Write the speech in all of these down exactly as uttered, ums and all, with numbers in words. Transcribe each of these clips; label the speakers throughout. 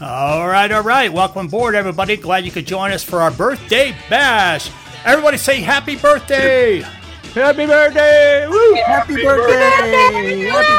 Speaker 1: All right, all right. Welcome aboard, everybody. Glad you could join us for our birthday bash. Everybody say happy birthday.
Speaker 2: Happy birthday! Woo!
Speaker 3: Happy, happy birthday! birthday! Happy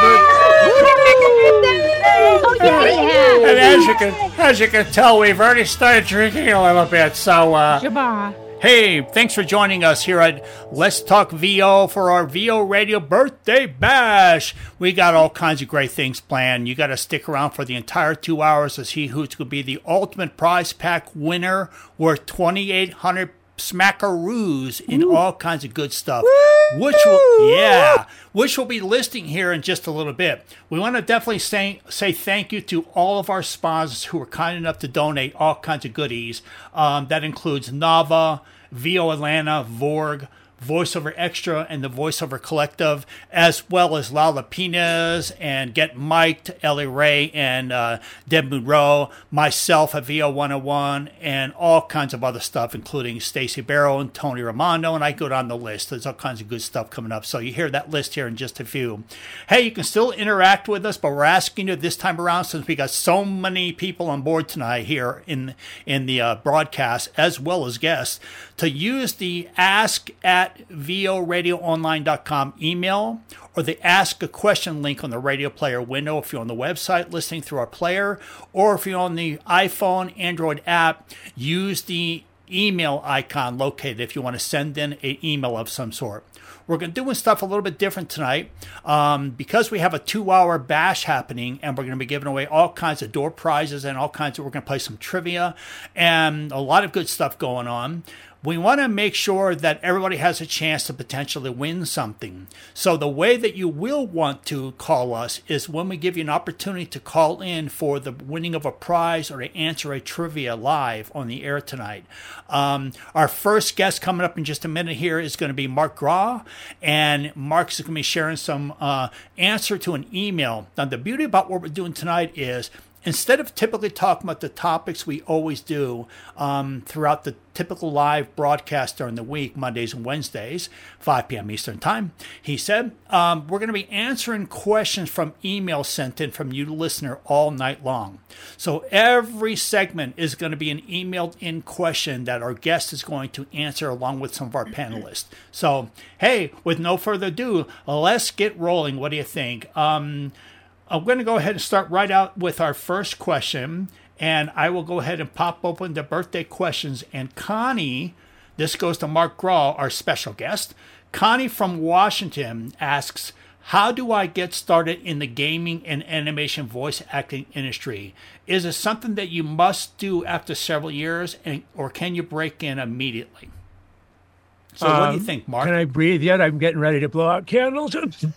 Speaker 3: birthday!
Speaker 1: And as you can, as you can tell, we've already started drinking a little bit. So, uh, hey, thanks for joining us here at Let's Talk V O for our V O Radio Birthday Bash. We got all kinds of great things planned. You got to stick around for the entire two hours to see who's going to be the ultimate prize pack winner worth twenty-eight hundred smackaroos in Ooh. all kinds of good stuff, Woo! which will yeah, which we'll be listing here in just a little bit. We want to definitely say say thank you to all of our sponsors who were kind enough to donate all kinds of goodies. Um, that includes Nava, V O Atlanta, Vorg, VoiceOver Extra, and the VoiceOver Collective, as well as Lala Pinas and Get Mic'd, Ellie Ray and uh, Deb Monroe, myself at V O one oh one, and all kinds of other stuff, including Stacey Barrow and Tony Ramondo, and I go down the list. There's all kinds of good stuff coming up, so you hear that list here in just a few. Hey, you can still interact with us, but we're asking you this time around, since we got so many people on board tonight here in, in the uh, broadcast, as well as guests, to use the Ask at V O radio online dot com email or the Ask a Question link on the radio player window if you're on the website listening through our player, or if you're on the iPhone, Android app, use the email icon located if you want to send in an email of some sort. We're going to do stuff a little bit different tonight um, because we have a two-hour bash happening, and we're going to be giving away all kinds of door prizes and all kinds of, we're going to play some trivia and a lot of good stuff going on. We want to make sure that everybody has a chance to potentially win something. So the way that you will want to call us is when we give you an opportunity to call in for the winning of a prize or to answer a trivia live on the air tonight. Um, our first guest coming up in just a minute here is going to be Mark Graw, and Mark's going to be sharing some uh, answer to an email. Now, the beauty about what we're doing tonight is instead of typically talking about the topics we always do um, throughout the typical live broadcast during the week, Mondays and Wednesdays, five p.m. Eastern Time, he said, um, we're going to be answering questions from emails sent in from you, the listener, all night long. So every segment is going to be an emailed in question that our guest is going to answer along with some of our panelists. So, hey, with no further ado, let's get rolling. What do you think? Um, I'm going to go ahead and start right out with our first question, and I will go ahead and pop open the birthday questions. And Connie, this goes to Mark Graw, our special guest. Connie from Washington asks, how do I get started in the gaming and animation voice acting industry? Is it something that you must do after several years, and, or can you break in immediately? So um, what do you think, Mark?
Speaker 2: Can I breathe yet? I'm getting ready to blow out candles.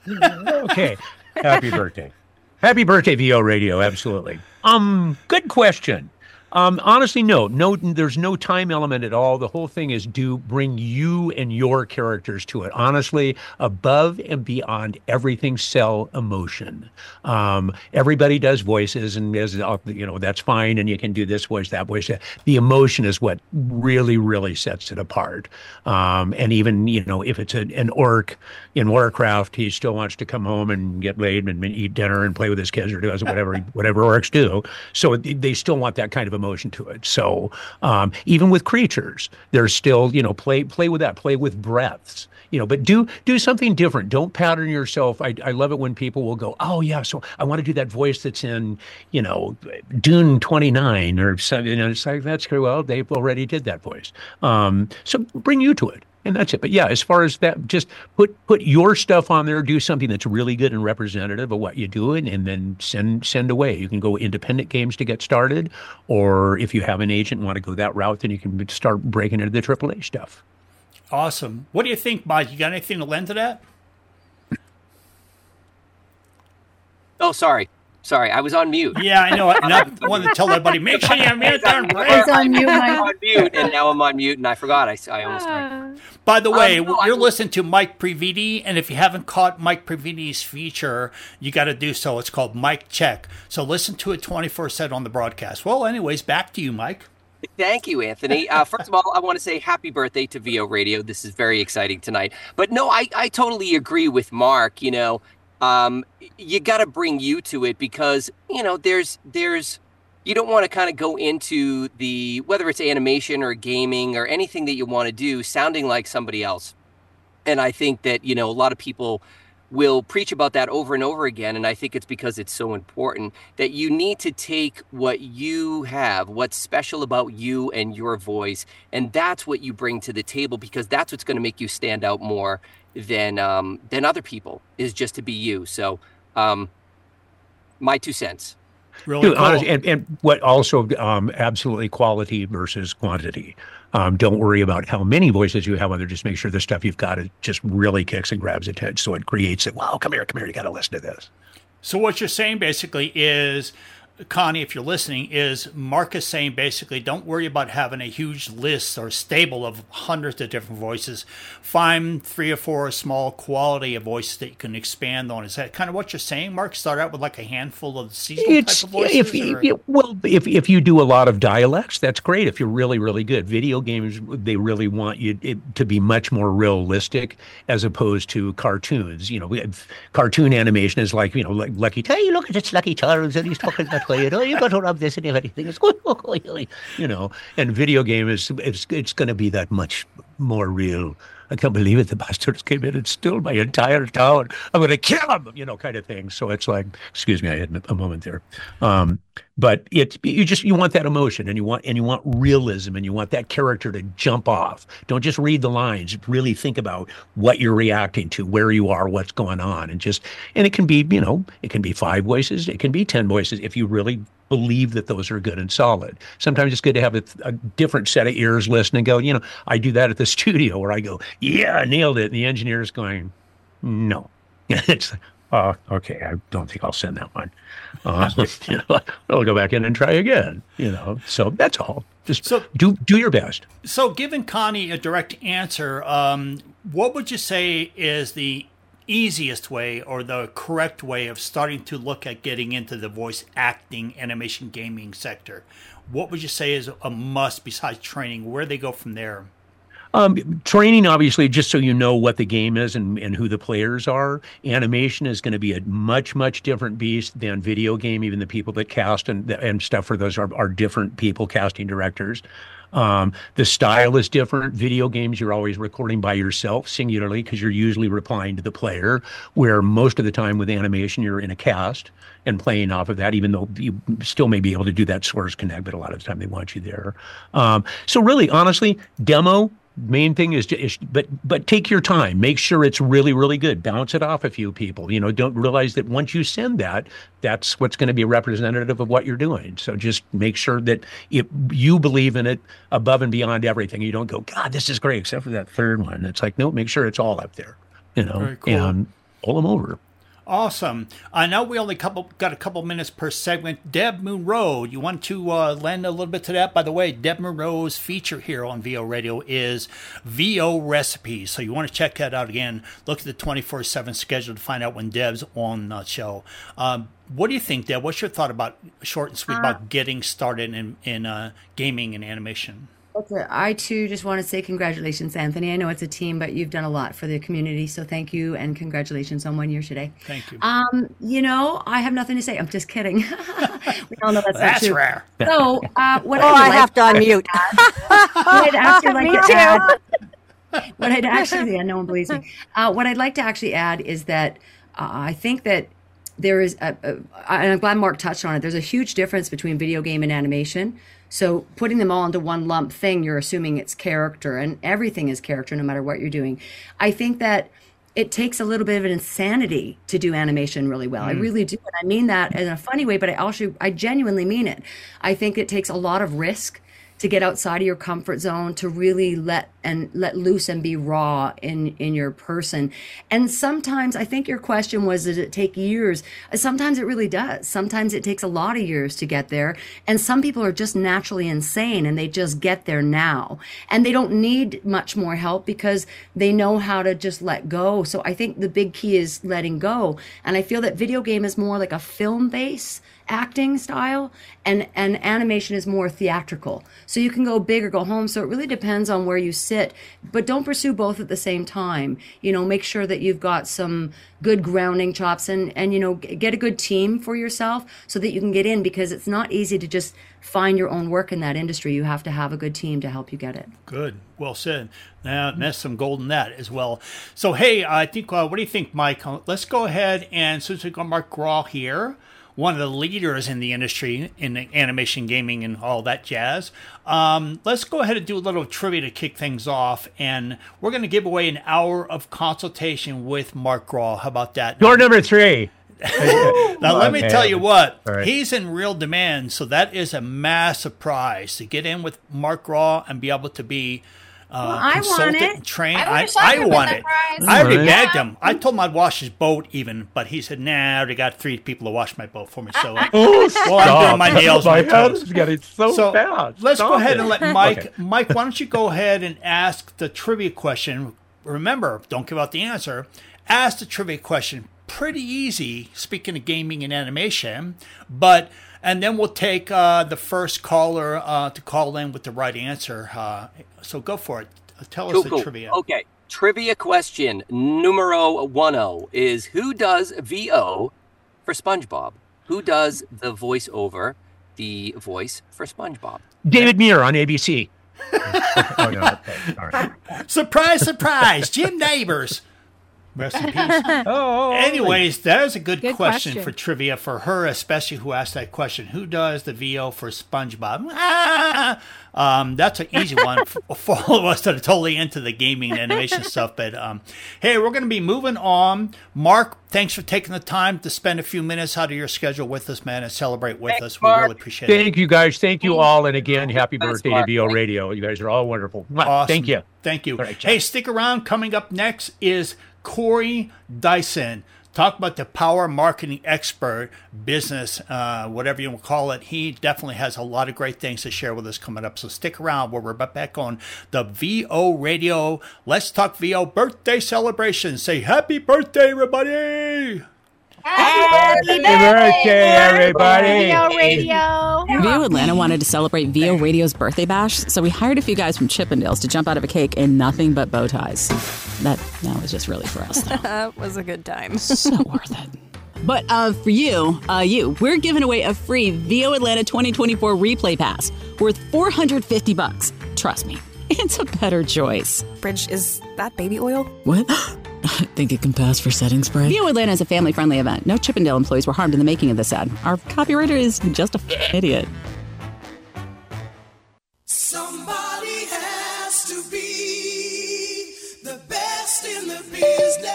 Speaker 2: Okay. Happy birthday. Happy birthday, V O Radio. Absolutely. Um, good question. Um, honestly, no, no, there's no time element at all. The whole thing is do bring you and your characters to it. Honestly, above and beyond everything, sell emotion. Um, everybody does voices, and as you know, that's fine. And you can do this voice, that voice. The emotion is what really, really sets it apart. Um, and even, you know, if it's a, an orc in Warcraft, he still wants to come home and get laid and eat dinner and play with his kids or does whatever, whatever orcs do. So they still want that kind of emotion to it. So um, even with creatures, there's still, you know, play play with that, play with breaths, you know, but do do something different. Don't pattern yourself. I, I love it when people will go, oh yeah, so I want to do that voice that's in, you know, Dune twenty-nine or something. You know, it's like, that's good. Well, they already did that voice. Um, so bring you to it. And that's it. But yeah, as far as that, just put put your stuff on there, do something that's really good and representative of what you're doing, and then send send away. You can go independent games to get started, or if you have an agent and want to go that route, then you can start breaking into the triple A stuff.
Speaker 1: Awesome. What do you think, Mike? You got anything to lend to that?
Speaker 4: Oh, sorry. Sorry, I was on mute.
Speaker 1: Yeah, I know. And I wanted to tell everybody, make sure you're mute.
Speaker 4: I was on mute, I'm on mute, and now I'm on mute, and I forgot. I, I almost tried.
Speaker 1: By the way,
Speaker 4: um, no,
Speaker 1: you're
Speaker 4: I,
Speaker 1: listening to Mike Previti, and if you haven't caught Mike Previti's feature, you got to do so. It's called Mike Check. So listen to it twenty-four seven on the broadcast. Well, anyways, back to you, Mike.
Speaker 4: Thank you, Anthony. Uh, first of all, I want to say happy birthday to V O Radio. This is very exciting tonight. But no, I, I totally agree with Mark. You know, um, you got to bring you to it because, you know, there's there's you don't want to kind of go into the, whether it's animation or gaming or anything that you want to do, sounding like somebody else. And I think that, you know, a lot of people will preach about that over and over again. And I think it's because it's so important that you need to take what you have, what's special about you and your voice, and that's what you bring to the table, because that's what's going to make you stand out more than um, than other people, is just to be you. So um, my two cents.
Speaker 1: Really
Speaker 2: Dude,
Speaker 1: cool.
Speaker 2: honest, and, and what also um, absolutely quality versus quantity. Um, don't worry about how many voices you have on there. Just make sure the stuff you've got, it just really kicks and grabs attention. So it creates it. Wow, come here, come here. You got to listen to this.
Speaker 1: So what you're saying basically is, Connie, if you're listening, is Mark is saying basically don't worry about having a huge list or stable of hundreds of different voices. Find three or four small quality of voices that you can expand on. Is that kind of what you're saying, Mark? Start out with like a handful of seasonal
Speaker 2: It's,
Speaker 1: type of voices?
Speaker 2: if, if, well, if, if you do a lot of dialects, that's great. If you're really, really good. Video games, they really want you it, to be much more realistic as opposed to cartoons. You know, we have, cartoon animation is like, you know, like Lucky, hey, look at this Lucky Charles and he's talking that way. You know, you got to rub this and everything. It's you know, and video game is it's it's going to be that much more real. I can't believe it. The bastards came in and stole my entire town. I'm going to kill them, you know, kind of thing. So it's like, excuse me, I had a moment there. Um, but it, you just, you want that emotion and you want, and you want realism and you want that character to jump off. Don't just read the lines, really think about what you're reacting to, where you are, what's going on. And just, and it can be, you know, it can be five voices. It can be ten voices if you really believe that those are good and solid. Sometimes it's good to have a, a different set of ears listen and go, you know, I do that at the studio where I go, yeah, I nailed it. And the engineer's going, no. It's like, oh, okay, I don't think I'll send that one. Uh, you know, I'll go back in and try again, you know. So that's all. Just
Speaker 1: So-
Speaker 2: do do your best.
Speaker 1: So giving Connie a direct answer, um, what would you say is the easiest way or the correct way of starting to look at getting into the voice acting, animation, gaming sector? What would you say is a must besides training? Where they go from there?
Speaker 2: Um, training, obviously, just so you know what the game is and, and who the players are. Animation is going to be a much, much different beast than video game. Even the people that cast and and stuff for those are, are different people, casting directors. Um, the style is different. Video games, you're always recording by yourself, singularly, because you're usually replying to the player, where most of the time with animation, you're in a cast and playing off of that, even though you still may be able to do that Source Connect, but a lot of the time they want you there. Um, so really, honestly, demo, main thing is, is but but take your time. Make sure it's really, really good. Bounce it off a few people. You know, don't realize that once you send that, that's what's going to be representative of what you're doing. So just make sure that if you believe in it above and beyond everything, you don't go, God, this is great, except for that third one. It's like, no, make sure it's all up there, you know,
Speaker 1: Very cool.
Speaker 2: and pull them over.
Speaker 1: Awesome. I know we only couple got a couple minutes per segment. Deb Monroe, you want to uh, lend a little bit to that? By the way, Deb Monroe's feature here on V O Radio is V O Recipes. So you want to check that out again. Look at the twenty-four seven schedule to find out when Deb's on the show. Um, what do you think, Deb? What's your thought about, short and sweet,
Speaker 3: Uh,
Speaker 1: about getting started in, in uh, gaming and animation?
Speaker 3: Okay, I too just want to say congratulations, Anthony. I know it's a team, but you've done a lot for the community. So thank you and congratulations on one year today.
Speaker 1: Thank you.
Speaker 3: Um, you know, I have nothing to say. I'm just kidding. We all know that's not
Speaker 1: That's
Speaker 3: true.
Speaker 1: rare.
Speaker 3: So uh, what
Speaker 5: Oh,
Speaker 3: I, would
Speaker 5: I
Speaker 3: like
Speaker 5: have to unmute.
Speaker 3: what I'd actually like
Speaker 5: Me
Speaker 3: to
Speaker 5: too.
Speaker 3: add, what I'd actually, yeah, no one believes me. Uh, what I'd like to actually add is that uh, I think that there is, a, a, and I'm glad Mark touched on it, there's a huge difference between video game and animation. So putting them all into one lump thing, you're assuming it's character, and everything is character no matter what you're doing. I think that it takes a little bit of an insanity to do animation really well. I really do. And I mean that in a funny way, but I also, I genuinely mean it. I think it takes a lot of risk to get outside of your comfort zone, to really let and let loose and be raw in in your person. And sometimes, I think your question was, does it take years? Sometimes it really does. Sometimes it takes a lot of years to get there. And some people are just naturally insane and they just get there now. And they don't need much more help because they know how to just let go. So I think the big key is letting go. And I feel that video game is more like a film base acting style, and and animation is more theatrical. So you can go big or go home. So it really depends on where you sit it. But don't pursue both at the same time. You know, make sure that you've got some good grounding chops and, and you know, get a good team for yourself so that you can get in, because it's not easy to just find your own work in that industry. You have to have a good team to help you get it.
Speaker 1: Good. Well said. Now, there's some gold in that as well. So, hey, I think, uh, what do you think, Mike? Uh, let's go ahead and, since we've got Mark Grahl here, one of the leaders in the industry in the animation, gaming, and all that jazz, um, let's go ahead and do a little trivia to kick things off. And we're going to give away an hour of consultation with Mark Grahl. How about that?
Speaker 2: Door number three.
Speaker 1: Now, let me
Speaker 2: Okay.
Speaker 1: tell you what,
Speaker 2: Right.
Speaker 1: he's in real demand, so that is a massive prize to get in with Mark Grahl and be able to be uh,
Speaker 3: Well, I want
Speaker 1: consulted
Speaker 3: it.
Speaker 1: and trained.
Speaker 5: I
Speaker 1: I,
Speaker 5: wish I
Speaker 1: I,
Speaker 5: could've
Speaker 1: want
Speaker 5: been
Speaker 1: it.
Speaker 5: that prize.
Speaker 1: I already
Speaker 2: Right.
Speaker 1: begged him. I told him I'd wash his boat even, but he said, nah, I already got three people to wash my boat for me. So, uh,
Speaker 2: Oh,
Speaker 1: well, I'm doing my nails
Speaker 2: my
Speaker 1: and my
Speaker 2: head
Speaker 1: toes.
Speaker 2: is getting so,
Speaker 1: So
Speaker 2: fast.
Speaker 1: let's
Speaker 2: Stop
Speaker 1: go ahead
Speaker 2: it.
Speaker 1: and let Mike.
Speaker 2: Okay.
Speaker 1: Mike, why don't you go ahead and ask the trivia question? Remember, don't give out the answer. Ask the trivia question. Pretty easy, speaking of gaming and animation, but and then we'll take uh, the first caller uh, to call in with the right answer. Uh, so go for it. Tell us
Speaker 4: Cool,
Speaker 1: the
Speaker 4: cool.
Speaker 1: trivia.
Speaker 4: Okay. Trivia question numero one is who does V O for SpongeBob? Who does the voiceover, the voice for SpongeBob?
Speaker 2: David Muir on A B C. Oh, no. Okay. All right.
Speaker 1: Surprise, surprise, Jim Neighbors. Rest in peace.
Speaker 2: Oh,
Speaker 1: Anyways, that is a good,
Speaker 5: Good
Speaker 1: question,
Speaker 5: question.
Speaker 1: for trivia for her, especially who asked that question. Who does the V O for SpongeBob? Ah! Um, that's an easy one for, for all of us that are totally into the gaming and animation stuff. But um, hey, we're going to be moving on. Mark, thanks for taking the time to spend a few minutes out of your schedule with us, man, and celebrate with
Speaker 4: Thanks,
Speaker 1: us. We
Speaker 4: Mark.
Speaker 1: really appreciate it.
Speaker 2: Thank you, guys. Thank you all. And again, happy
Speaker 4: Thanks,
Speaker 2: birthday to
Speaker 4: Mark.
Speaker 2: V O Radio. You guys are all wonderful. Mwah.
Speaker 1: Awesome.
Speaker 2: Thank you.
Speaker 1: Thank you.
Speaker 2: All right,
Speaker 1: Hey,
Speaker 2: Jeff.
Speaker 1: stick around. Coming up next is Corey Dyson. Talk about the power marketing expert, business, uh, whatever you want to call it. He definitely has a lot of great things to share with us coming up. So stick around where we're back on the V O Radio. Let's Talk V O birthday celebration. Say happy birthday, everybody.
Speaker 2: Happy birthday, everybody.
Speaker 5: V O Radio.
Speaker 6: V O Atlanta wanted to celebrate V O Radio's birthday bash, so we hired a few guys from Chippendales to jump out of a cake in nothing but bow ties. That that was just really for us, though.
Speaker 7: That was a good time.
Speaker 6: So worth it. But uh, for you, uh, you, we're giving away a free V O Atlanta twenty twenty-four replay pass worth four hundred fifty bucks. Trust me, it's a better choice.
Speaker 7: Bridge, is that baby oil?
Speaker 6: What? Think it can pass for setting spray? V O Atlanta is a family-friendly event. No Chippendale employees were harmed in the making of this ad. Our copywriter is just a f- idiot.
Speaker 8: Somebody has to be the best in the business.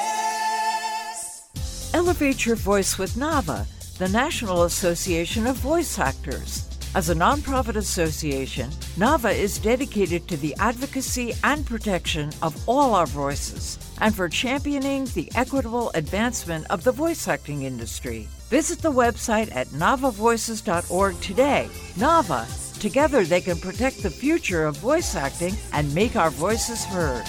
Speaker 9: Elevate your voice with NAVA, the National Association of Voice Actors. As a nonprofit association, NAVA is dedicated to the advocacy and protection of all our voices and for championing the equitable advancement of the voice acting industry. Visit the website at nava voices dot org today. NAVA, together they can protect the future of voice acting and make our voices heard.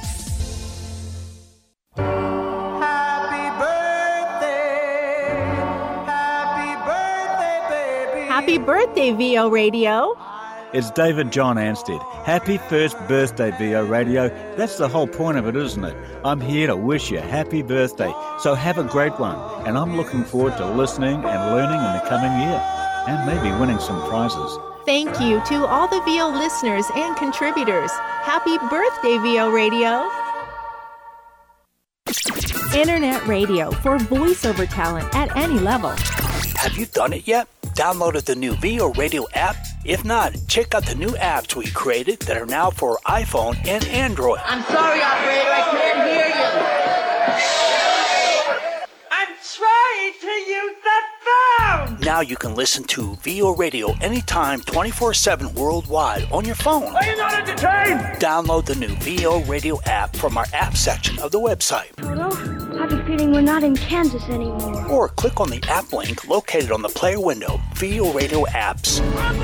Speaker 5: Happy birthday, V O Radio.
Speaker 10: It's David John Anstead. Happy first birthday, V O Radio. That's the whole point of it, isn't it? I'm here to wish you a happy birthday, so have a great one. And I'm looking forward to listening and learning in the coming year, and maybe winning some prizes.
Speaker 5: Thank you to all the V O listeners and contributors. Happy birthday, V O Radio. Internet radio for voiceover talent at any level.
Speaker 11: Have you done it yet? Downloaded the new V O Radio app? If not, check out the new apps we created that are now for iPhone and Android.
Speaker 8: I'm sorry, operator, I can't hear you. I'm trying to use the phone.
Speaker 11: Now you can listen to V O Radio anytime, twenty-four seven worldwide on your phone.
Speaker 8: Are you not entertained?
Speaker 11: Download the new V O Radio app from our app section of the website.
Speaker 12: Toto, I have a feeling we're not in Kansas anymore.
Speaker 11: Or click on the app link located on the player window, V O Radio apps.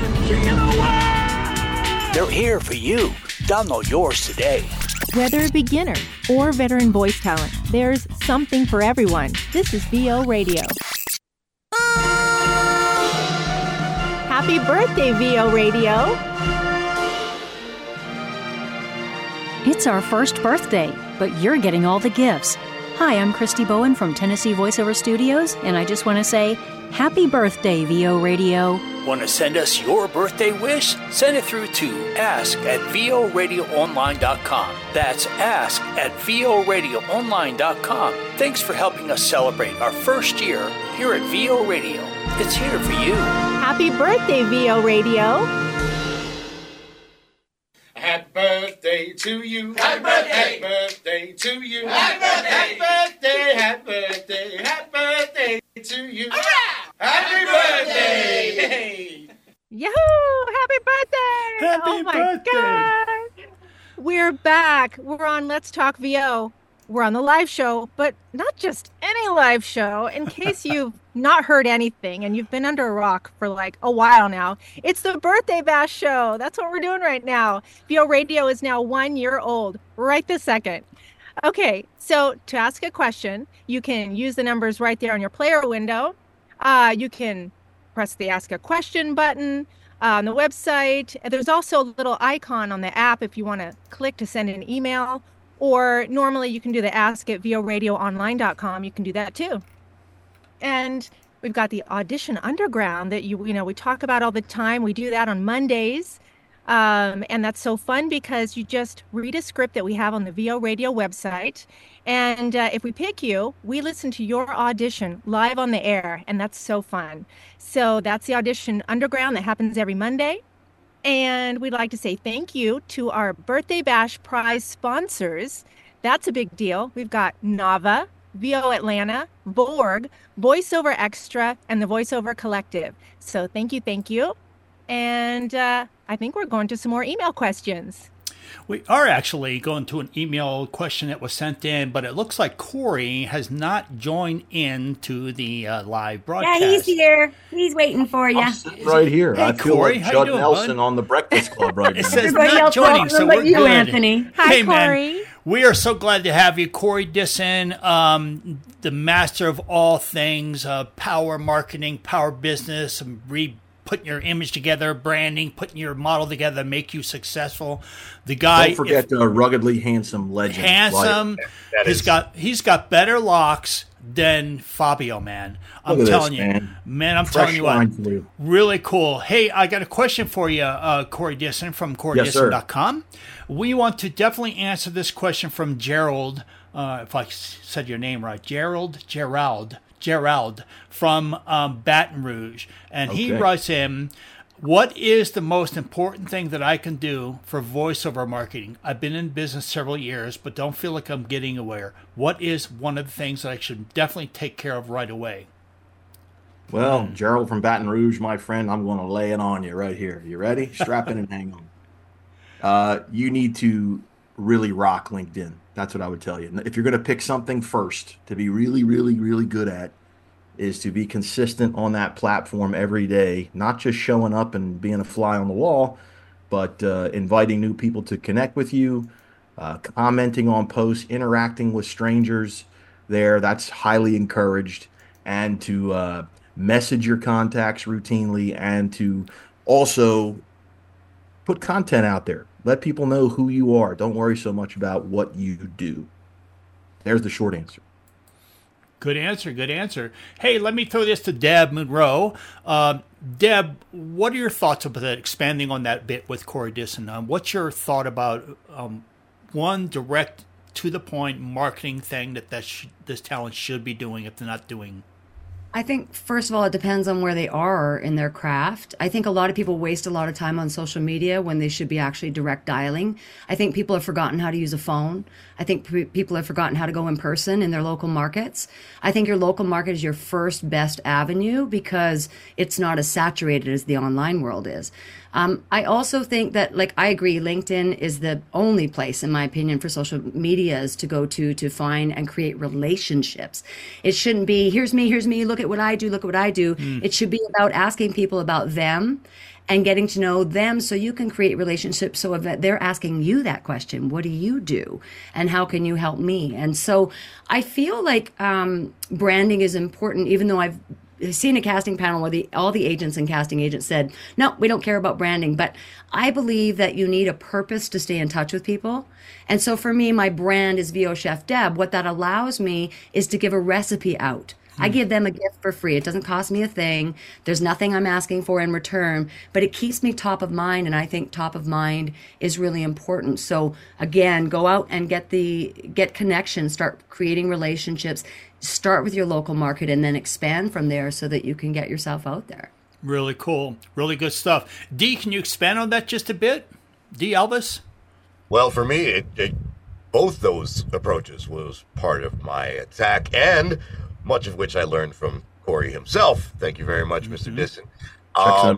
Speaker 11: They're here for you. Download yours today.
Speaker 5: Whether a beginner or veteran voice talent, there's something for everyone. This is V O Radio. Happy birthday, V O Radio.
Speaker 13: It's our first birthday, but you're getting all the gifts. Hi, I'm Christy Bowen from Tennessee Voiceover Studios, and I just want to say, happy birthday, V O Radio.
Speaker 11: Want to send us your birthday wish? Send it through to ask at v o radio online dot com. That's ask at v o radio online dot com. Thanks for helping us celebrate our first year here at V O Radio. It's here for you.
Speaker 5: Happy birthday, V O Radio.
Speaker 14: Happy birthday to you. Happy birthday. Happy birthday to you. Happy birthday. Happy birthday. Happy birthday. Happy birthday to you. Hurrah! Happy birthday. Hey.
Speaker 5: Yahoo! Happy birthday!
Speaker 1: Happy
Speaker 5: oh my
Speaker 1: birthday.
Speaker 5: God. We're back. We're on Let's Talk V O. We're on the live show, but not just any live show. In case you've not heard anything and you've been under a rock for like a while now, it's the Birthday Bash show. That's what we're doing right now. V O Radio is now one year old, right this second. Okay, so to ask a question, you can use the numbers right there on your player window. Uh, you can press the Ask a Question button uh, on the website. There's also a little icon on the app if you want to click to send an email. Or normally you can do the ask at v o radio online dot com. You can do that too. And we've got the Audition Underground that you you know we talk about all the time. We do that on Mondays. Um, and that's so fun because you just read a script that we have on the V O Radio website. And uh, if we pick you, we listen to your audition live on the air. And that's so fun. So that's the Audition Underground that happens every Monday. And we'd like to say thank you to our Birthday Bash prize sponsors. That's a big deal. We've got Nava, V O Atlanta, Borg, VoiceOver Extra, and the VoiceOver Collective. So thank you, thank you. And uh, I think we're going to some more email questions.
Speaker 1: We are actually going to an email question that was sent in, but it looks like Corey has not joined in to the uh, live broadcast.
Speaker 3: Yeah, he's here. He's waiting for you.
Speaker 15: Right here.
Speaker 1: Hey,
Speaker 15: I feel
Speaker 1: Corey,
Speaker 15: like
Speaker 1: how
Speaker 15: Judd
Speaker 1: you doing,
Speaker 15: Nelson
Speaker 1: bud?
Speaker 15: on the Breakfast Club right now.
Speaker 1: It says
Speaker 3: Everybody
Speaker 1: not
Speaker 3: else
Speaker 1: joining,
Speaker 3: welcome,
Speaker 1: so
Speaker 3: but
Speaker 1: we're
Speaker 3: you,
Speaker 1: good.
Speaker 3: Anthony.
Speaker 5: Hi,
Speaker 1: hey,
Speaker 5: Corey.
Speaker 1: man, we are so glad to have you, Corey Disson, um, the master of all things, uh, power marketing, power business, and re- putting your image together, branding, putting your model together, make you successful. The guy,
Speaker 15: Don't forget the ruggedly handsome legend.
Speaker 1: handsome.
Speaker 15: Like,
Speaker 1: He's
Speaker 15: is,
Speaker 1: got he's got better locks than Fabio, man. I'm
Speaker 15: Look at
Speaker 1: telling
Speaker 15: this,
Speaker 1: you,
Speaker 15: man.
Speaker 1: man. I'm
Speaker 15: Fresh
Speaker 1: telling you what,
Speaker 15: line for you.
Speaker 1: really cool. Hey, I got a question for you, uh, Corey Disson from corey disson dot com. Yes, we want to definitely answer this question from Gerald. Uh, if I said your name right, Gerald, Gerald. Gerald from um, Baton Rouge. And he
Speaker 15: Okay.
Speaker 1: writes in, what is the most important thing that I can do for voiceover marketing? I've been in business several years, but don't feel like I'm getting aware. What is one of the things that I should definitely take care of right away?
Speaker 15: Well, Gerald from Baton Rouge, my friend, I'm going to lay it on you right here. You ready? Strap in and hang on. Uh, you need to really rock LinkedIn. That's what I would tell you. If you're going to pick something first to be really, really, really good at, is to be consistent on that platform every day, not just showing up and being a fly on the wall, but uh, inviting new people to connect with you, uh, commenting on posts, interacting with strangers there. That's highly encouraged. And to uh, message your contacts routinely, and to also put content out there. Let people know who you are. Don't worry so much about what you do. There's the short answer.
Speaker 1: Good answer. Good answer. Hey, let me throw this to Deb Monroe. Uh, Deb, what are your thoughts about that, expanding on that bit with Corey Disson? Um, what's your thought about um, one direct to the point marketing thing that that sh- this talent should be doing if they're not doing?
Speaker 3: I think, first of all, it depends on where they are in their craft. I think a lot of people waste a lot of time on social media when they should be actually direct dialing. I think people have forgotten how to use a phone. I think p- people have forgotten how to go in person in their local markets. I think your local market is your first best avenue because it's not as saturated as the online world is. Um, I also think that, like, I agree, LinkedIn is the only place, in my opinion, for social medias to go to to find and create relationships. It shouldn't be, here's me, here's me, look at what I do, look at what I do. Mm. It should be about asking people about them and getting to know them so you can create relationships. So if they're asking you that question, what do you do? And how can you help me? And so I feel like um, branding is important, even though I've seen a casting panel where the all the agents and casting agents said, no, we don't care about branding. But I believe that you need a purpose to stay in touch with people. And so for me, my brand is V O Chef Deb. What that allows me is to give a recipe out. I give them a gift for free. It doesn't cost me a thing. There's nothing I'm asking for in return, but it keeps me top of mind, and I think top of mind is really important. So again, go out and get the get connections, start creating relationships, start with your local market, and then expand from there so that you can get yourself out there.
Speaker 1: Really cool. Really good stuff. Dee, can you expand on that just a bit? Dee Elvis?
Speaker 16: Well, for me, it, it, both those approaches was part of my attack, and much of which I learned from Corey himself. Thank you very much, Mister Mm-hmm. Disson. Um,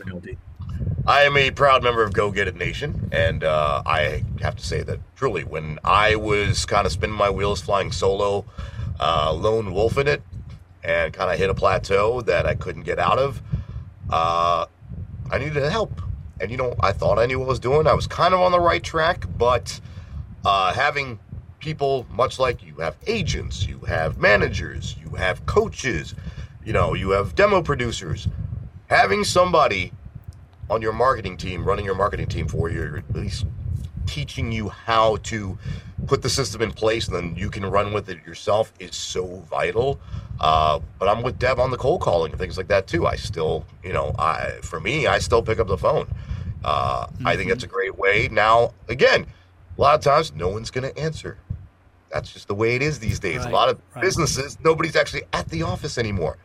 Speaker 16: I am a proud member of Go Get It Nation, and uh, I have to say that truly, when I was kind of spinning my wheels, flying solo, uh, lone wolf in it, and kind of hit a plateau that I couldn't get out of, uh, I needed help. And, you know, I thought I knew what I was doing. I was kind of on the right track, but uh, having people much like you have agents, you have managers, you have coaches, you know, you have demo producers. Having somebody on your marketing team, running your marketing team for you, or at least teaching you how to put the system in place and then you can run with it yourself is so vital. Uh, but I'm with Deb on the cold calling and things like that too. I still, you know, I for me, I still pick up the phone. Uh, mm-hmm. I think that's a great way. Now, again, a lot of times no one's going to answer. That's just the way it is these days. Right, a lot of right. businesses, nobody's actually at the office anymore.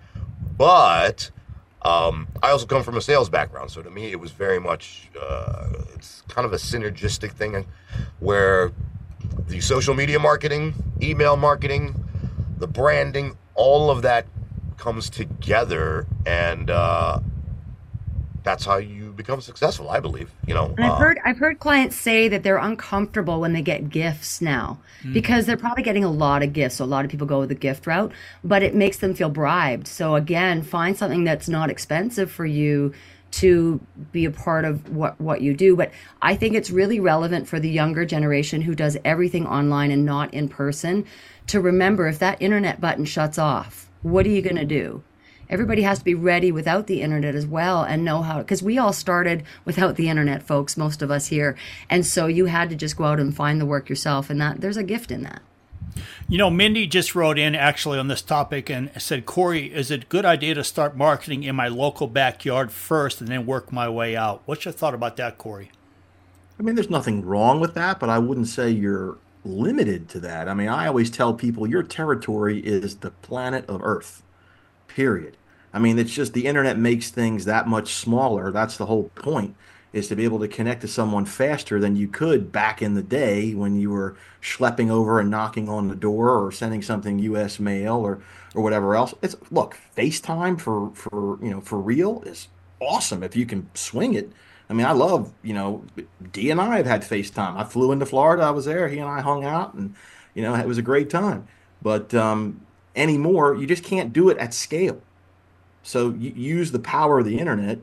Speaker 16: But um, I also come from a sales background. So to me, it was very much, uh, it's kind of a synergistic thing where the social media marketing, email marketing, the branding, all of that comes together. And uh, that's how you become successful, I believe. You know,
Speaker 3: and I've
Speaker 16: uh,
Speaker 3: heard I've heard clients say that they're uncomfortable when they get gifts now mm. because they're probably getting a lot of gifts. So a lot of people go the gift route, but it makes them feel bribed. So again, find something that's not expensive for you to be a part of what, what you do. But I think it's really relevant for the younger generation who does everything online and not in person to remember, if that internet button shuts off, what are you going to do? Everybody has to be ready without the internet as well and know how, because we all started without the internet, folks, most of us here. And so you had to just go out and find the work yourself, and that there's a gift in that.
Speaker 1: You know, Mindy just wrote in actually on this topic and said, Corey, is it a good idea to start marketing in my local backyard first and then work my way out? What's your thought about that, Corey?
Speaker 15: I mean, there's nothing wrong with that, but I wouldn't say you're limited to that. I mean, I always tell people your territory is the planet of Earth, period. I mean, it's just the internet makes things that much smaller. That's the whole point, is to be able to connect to someone faster than you could back in the day when you were schlepping over and knocking on the door or sending something U S mail or or whatever else. It's look, FaceTime for for you know for real is awesome if you can swing it. I mean, I love, you know, Dee and I have had FaceTime. I flew into Florida. I was there. He and I hung out, and you know, it was a great time. But um, anymore, you just can't do it at scale. So you use the power of the internet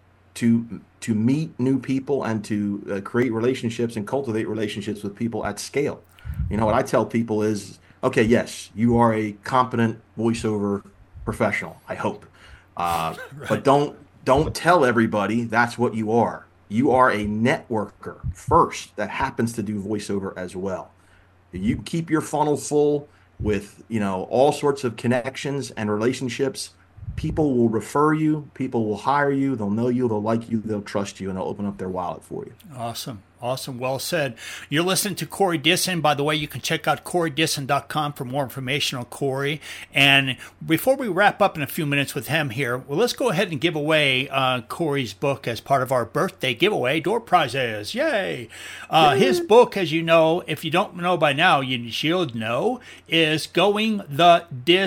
Speaker 15: to to meet new people and to uh, create relationships and cultivate relationships with people at scale. You know, what I tell people is, okay, yes, you are a competent voiceover professional, I hope. Uh, right. But don't don't tell everybody that's what you are. You are a networker first that happens to do voiceover as well. You keep your funnel full with, you know, all sorts of connections and relationships. People will refer you. People will hire you. They'll know you. They'll like you. They'll trust you, and they'll open up their wallet for you.
Speaker 1: Awesome. Awesome. Well said. You're listening to Corey Disson. By the way, you can check out corey disson dot com for more information on Corey. And before we wrap up in a few minutes with him here, well, let's go ahead and give away uh, Corey's book as part of our birthday giveaway, door prizes. Yay. Uh, Yay. His book, as you know, if you don't know by now, you should know, is Going the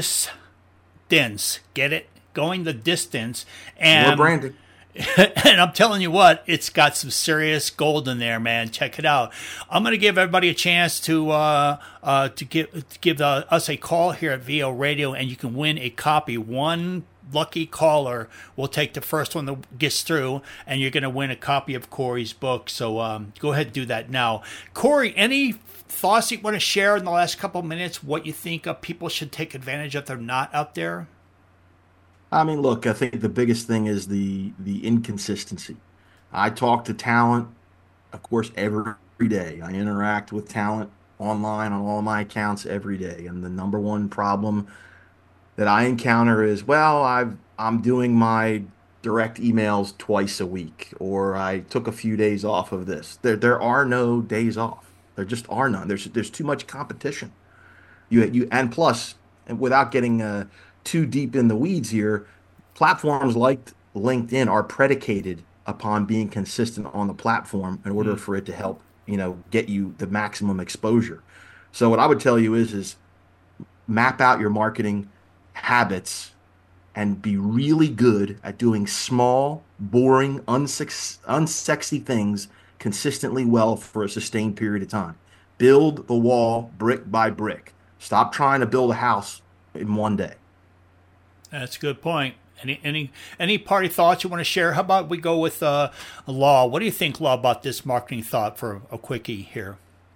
Speaker 1: Distance. Get it? Going the Distance. And
Speaker 15: more branding.
Speaker 1: And I'm telling you what, it's got some serious gold in there, man. Check it out. I'm going to give everybody a chance to uh, uh, to give to give uh, us a call here at V O Radio, and you can win a copy. One lucky caller will take the first one that gets through, and you're going to win a copy of Corey's book. So um, go ahead and do that now. Corey, any thoughts you want to share in the last couple of minutes? What you think of people should take advantage of? They're not out there.
Speaker 15: I mean, look, I think the biggest thing is the the inconsistency. I talk to talent, of course, every day. I interact with talent online on all my accounts every day. And the number one problem that I encounter is, well, I've, I'm doing my direct emails twice a week, or I took a few days off of this. There, there are no days off. There just are none. There's, there's too much competition. You, you, and plus, and without getting uh, too deep in the weeds here, platforms like LinkedIn are predicated upon being consistent on the platform in order mm. for it to help, you know, get you the maximum exposure. So what I would tell you is, is map out your marketing habits and be really good at doing small, boring, unsex- unsexy things consistently well for a sustained period of time. Build the wall brick by brick. Stop trying to build a house in one day.
Speaker 1: That's a good point. Any any any party thoughts you want to share? How about we go with uh, Law? What do you think, Law, about this marketing thought for a quickie here?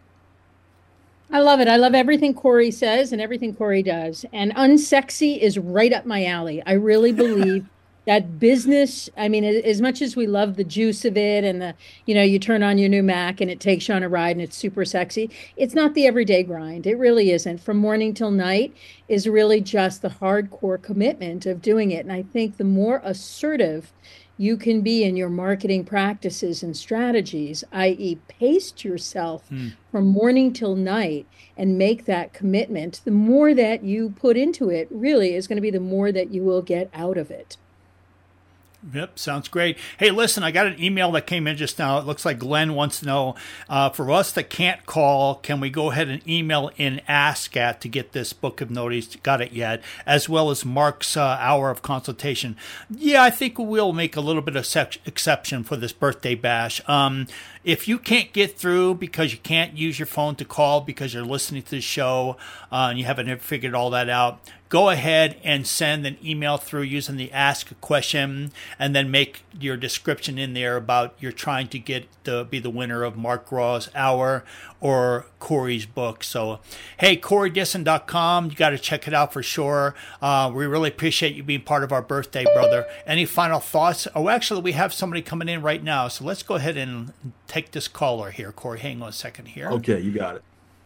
Speaker 17: I love it. I love everything Corey says and everything Corey does. And unsexy is right up my alley. I really believe that business, I mean, as much as we love the juice of it and the, you know, you turn on your new Mac and it takes you on a ride and it's super sexy. It's not the everyday grind. It really isn't. From morning till night is really just the hardcore commitment of doing it. And I think the more assertive you can be in your marketing practices and strategies, that is pace yourself mm. from morning till night and make that commitment, the more that you put into it really is going to be the more that you will get out of it.
Speaker 1: Yep, sounds great. Hey, listen, I got an email that came in just now. It looks like Glenn wants to know, uh, for us that can't call, can we go ahead and email in ask at to get this book of notice? Got it yet? As well as Mark's uh, hour of consultation. Yeah, I think we'll make a little bit of sec- exception for this birthday bash. Um, if you can't get through because you can't use your phone to call because you're listening to the show uh, and you haven't figured all that out, go ahead and send an email through using the ask a question and then make your description in there about you're trying to get to be the winner of Mark Raw's hour or Corey's book. So, hey, Corey Disson dot com. You got to check it out for sure. Uh, we really appreciate you being part of our birthday, brother. Any final thoughts? Oh, actually, we have somebody coming in right now. So let's go ahead and take this caller here. Corey, hang on a second here.
Speaker 15: Okay, you got it.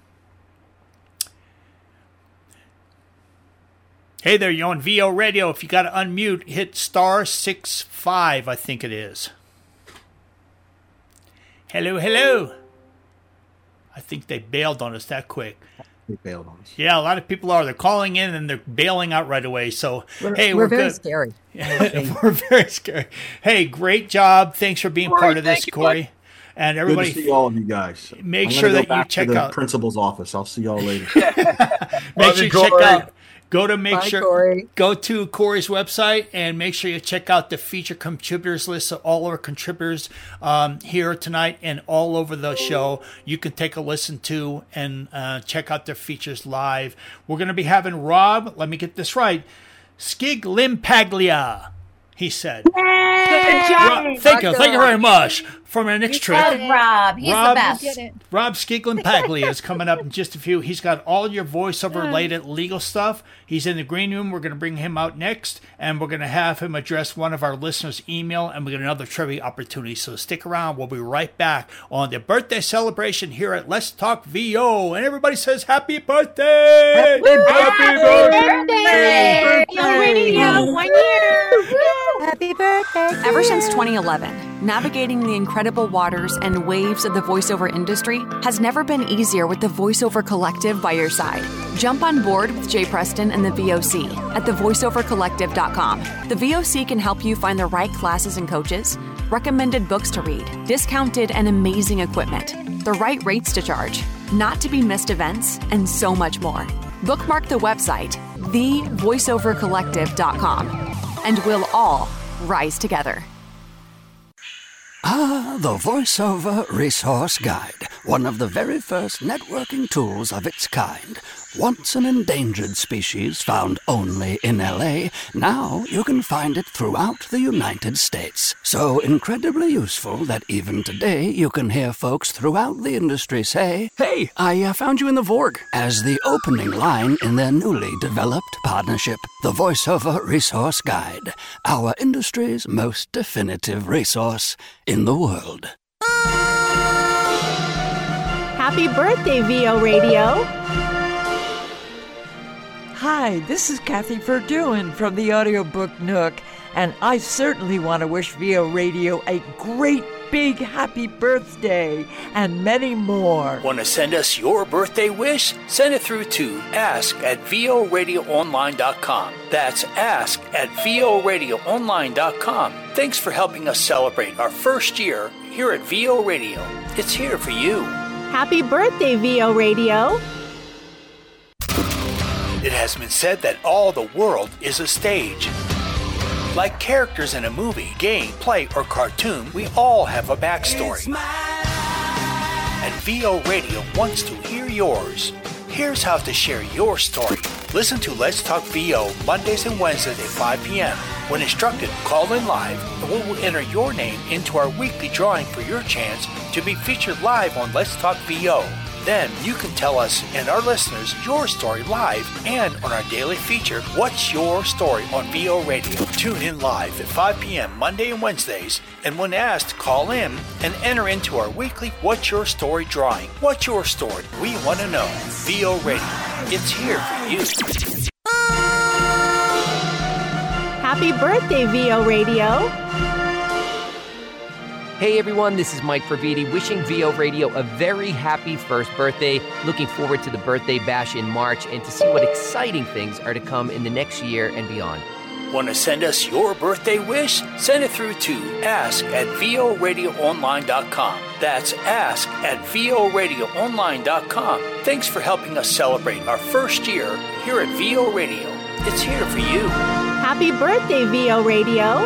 Speaker 1: Hey there, you're on V O Radio. If you got to unmute, hit star six five, I think it is. Hello, hello. I think they bailed on us that quick.
Speaker 15: They bailed on us.
Speaker 1: Yeah, a lot of people are. They're calling in and they're bailing out right away. So,
Speaker 18: we're,
Speaker 1: hey,
Speaker 18: we're,
Speaker 1: we're
Speaker 18: very
Speaker 1: good.
Speaker 18: scary.
Speaker 1: We're very scary. Hey, great job. Thanks for being Corey, part of this, you, Corey. Bud. And everybody,
Speaker 15: good to see all of you guys.
Speaker 1: Make
Speaker 15: I'm
Speaker 1: sure
Speaker 15: go
Speaker 1: that
Speaker 15: back
Speaker 1: you check
Speaker 15: to the
Speaker 1: out
Speaker 15: principal's office. I'll see y'all later.
Speaker 1: Make sure you check
Speaker 15: Corey.
Speaker 1: out. Go to make
Speaker 18: Bye,
Speaker 1: sure
Speaker 18: Corey.
Speaker 1: Go to Corey's website and make sure you check out the feature contributors list of all our contributors um, here tonight and all over the show. You can take a listen to and uh, check out their features live. We're going to be having Rob. Let me get this right. Skiglimpaglia. He said.
Speaker 19: Good job.
Speaker 1: Rob, thank you. Thank you very much. For my next trip.
Speaker 19: Rob. He's
Speaker 1: Rob,
Speaker 19: the best.
Speaker 1: Rob Skiglimpaglia is coming up in just a few. He's got all your voiceover related legal stuff. He's in the green room. We're going to bring him out next, and we're going to have him address one of our listeners' email, and we get another trivia opportunity. So stick around. We'll be right back on the birthday celebration here at Let's Talk V O. And everybody says happy birthday!
Speaker 19: Happy, happy birthday!
Speaker 5: You already have one year.
Speaker 7: Happy birthday! Ever since twenty eleven, navigating the incredible waters and waves of the voiceover industry has never been easier with the VoiceOver Collective by your side. Jump on board with Jay Preston and the V O C at the voiceover collective dot com. The V O C can help you find the right classes and coaches, recommended books to read, discounted and amazing equipment, the right rates to charge, not to be missed events, and so much more. Bookmark the website, the voiceover collective dot com, and we'll all rise together.
Speaker 20: Ah, the VoiceOver Resource Guide.
Speaker 18: one of the very first networking tools of its kind. Once an endangered species found only in L A, now you can find it throughout the United States. So incredibly useful that even today you can hear folks throughout the industry say, "Hey, I uh, found you in the Vorg," as the opening line in their newly developed partnership, the VoiceOver Resource Guide, our industry's most definitive resource in the world.
Speaker 5: Happy birthday, V O Radio.
Speaker 9: Hi, this is Kathy Verduin from the Audiobook Nook, and I certainly want to wish V O Radio a great big happy birthday and many more.
Speaker 11: Want to send us your birthday wish? Send it through to ask at v o radio online dot com. That's ask at v o radio online dot com. Thanks for helping us celebrate our first year here at V O Radio. It's here for you.
Speaker 5: Happy birthday, V O Radio.
Speaker 11: It has been said that all the world is a stage. Like characters in a movie, game, play, or cartoon, we all have a backstory. And V O Radio wants to hear yours. Here's how to share your story. Listen to Let's Talk V O Mondays and Wednesdays at five p.m. When instructed, call in live and we will enter your name into our weekly drawing for your chance to be featured live on Let's Talk V O. Then you can tell us and our listeners your story live and on our daily feature, What's Your Story on V O Radio. Tune in live at five p.m. Monday and Wednesdays, and when asked, call in and enter into our weekly What's Your Story drawing. What's your story? We want to know. V O Radio. It's here for you.
Speaker 5: Happy birthday, V O Radio.
Speaker 4: Hey everyone, this is Mike Ferviti wishing V O Radio a very happy first birthday. Looking forward to the birthday bash in March and to see what exciting things are to come in the next year and beyond.
Speaker 11: Want to send us your birthday wish? Send it through to ask at v o radio online dot com. That's ask at v o radio online dot com. Thanks for helping us celebrate our first year here at V O Radio. It's here for you.
Speaker 5: Happy birthday, V O Radio.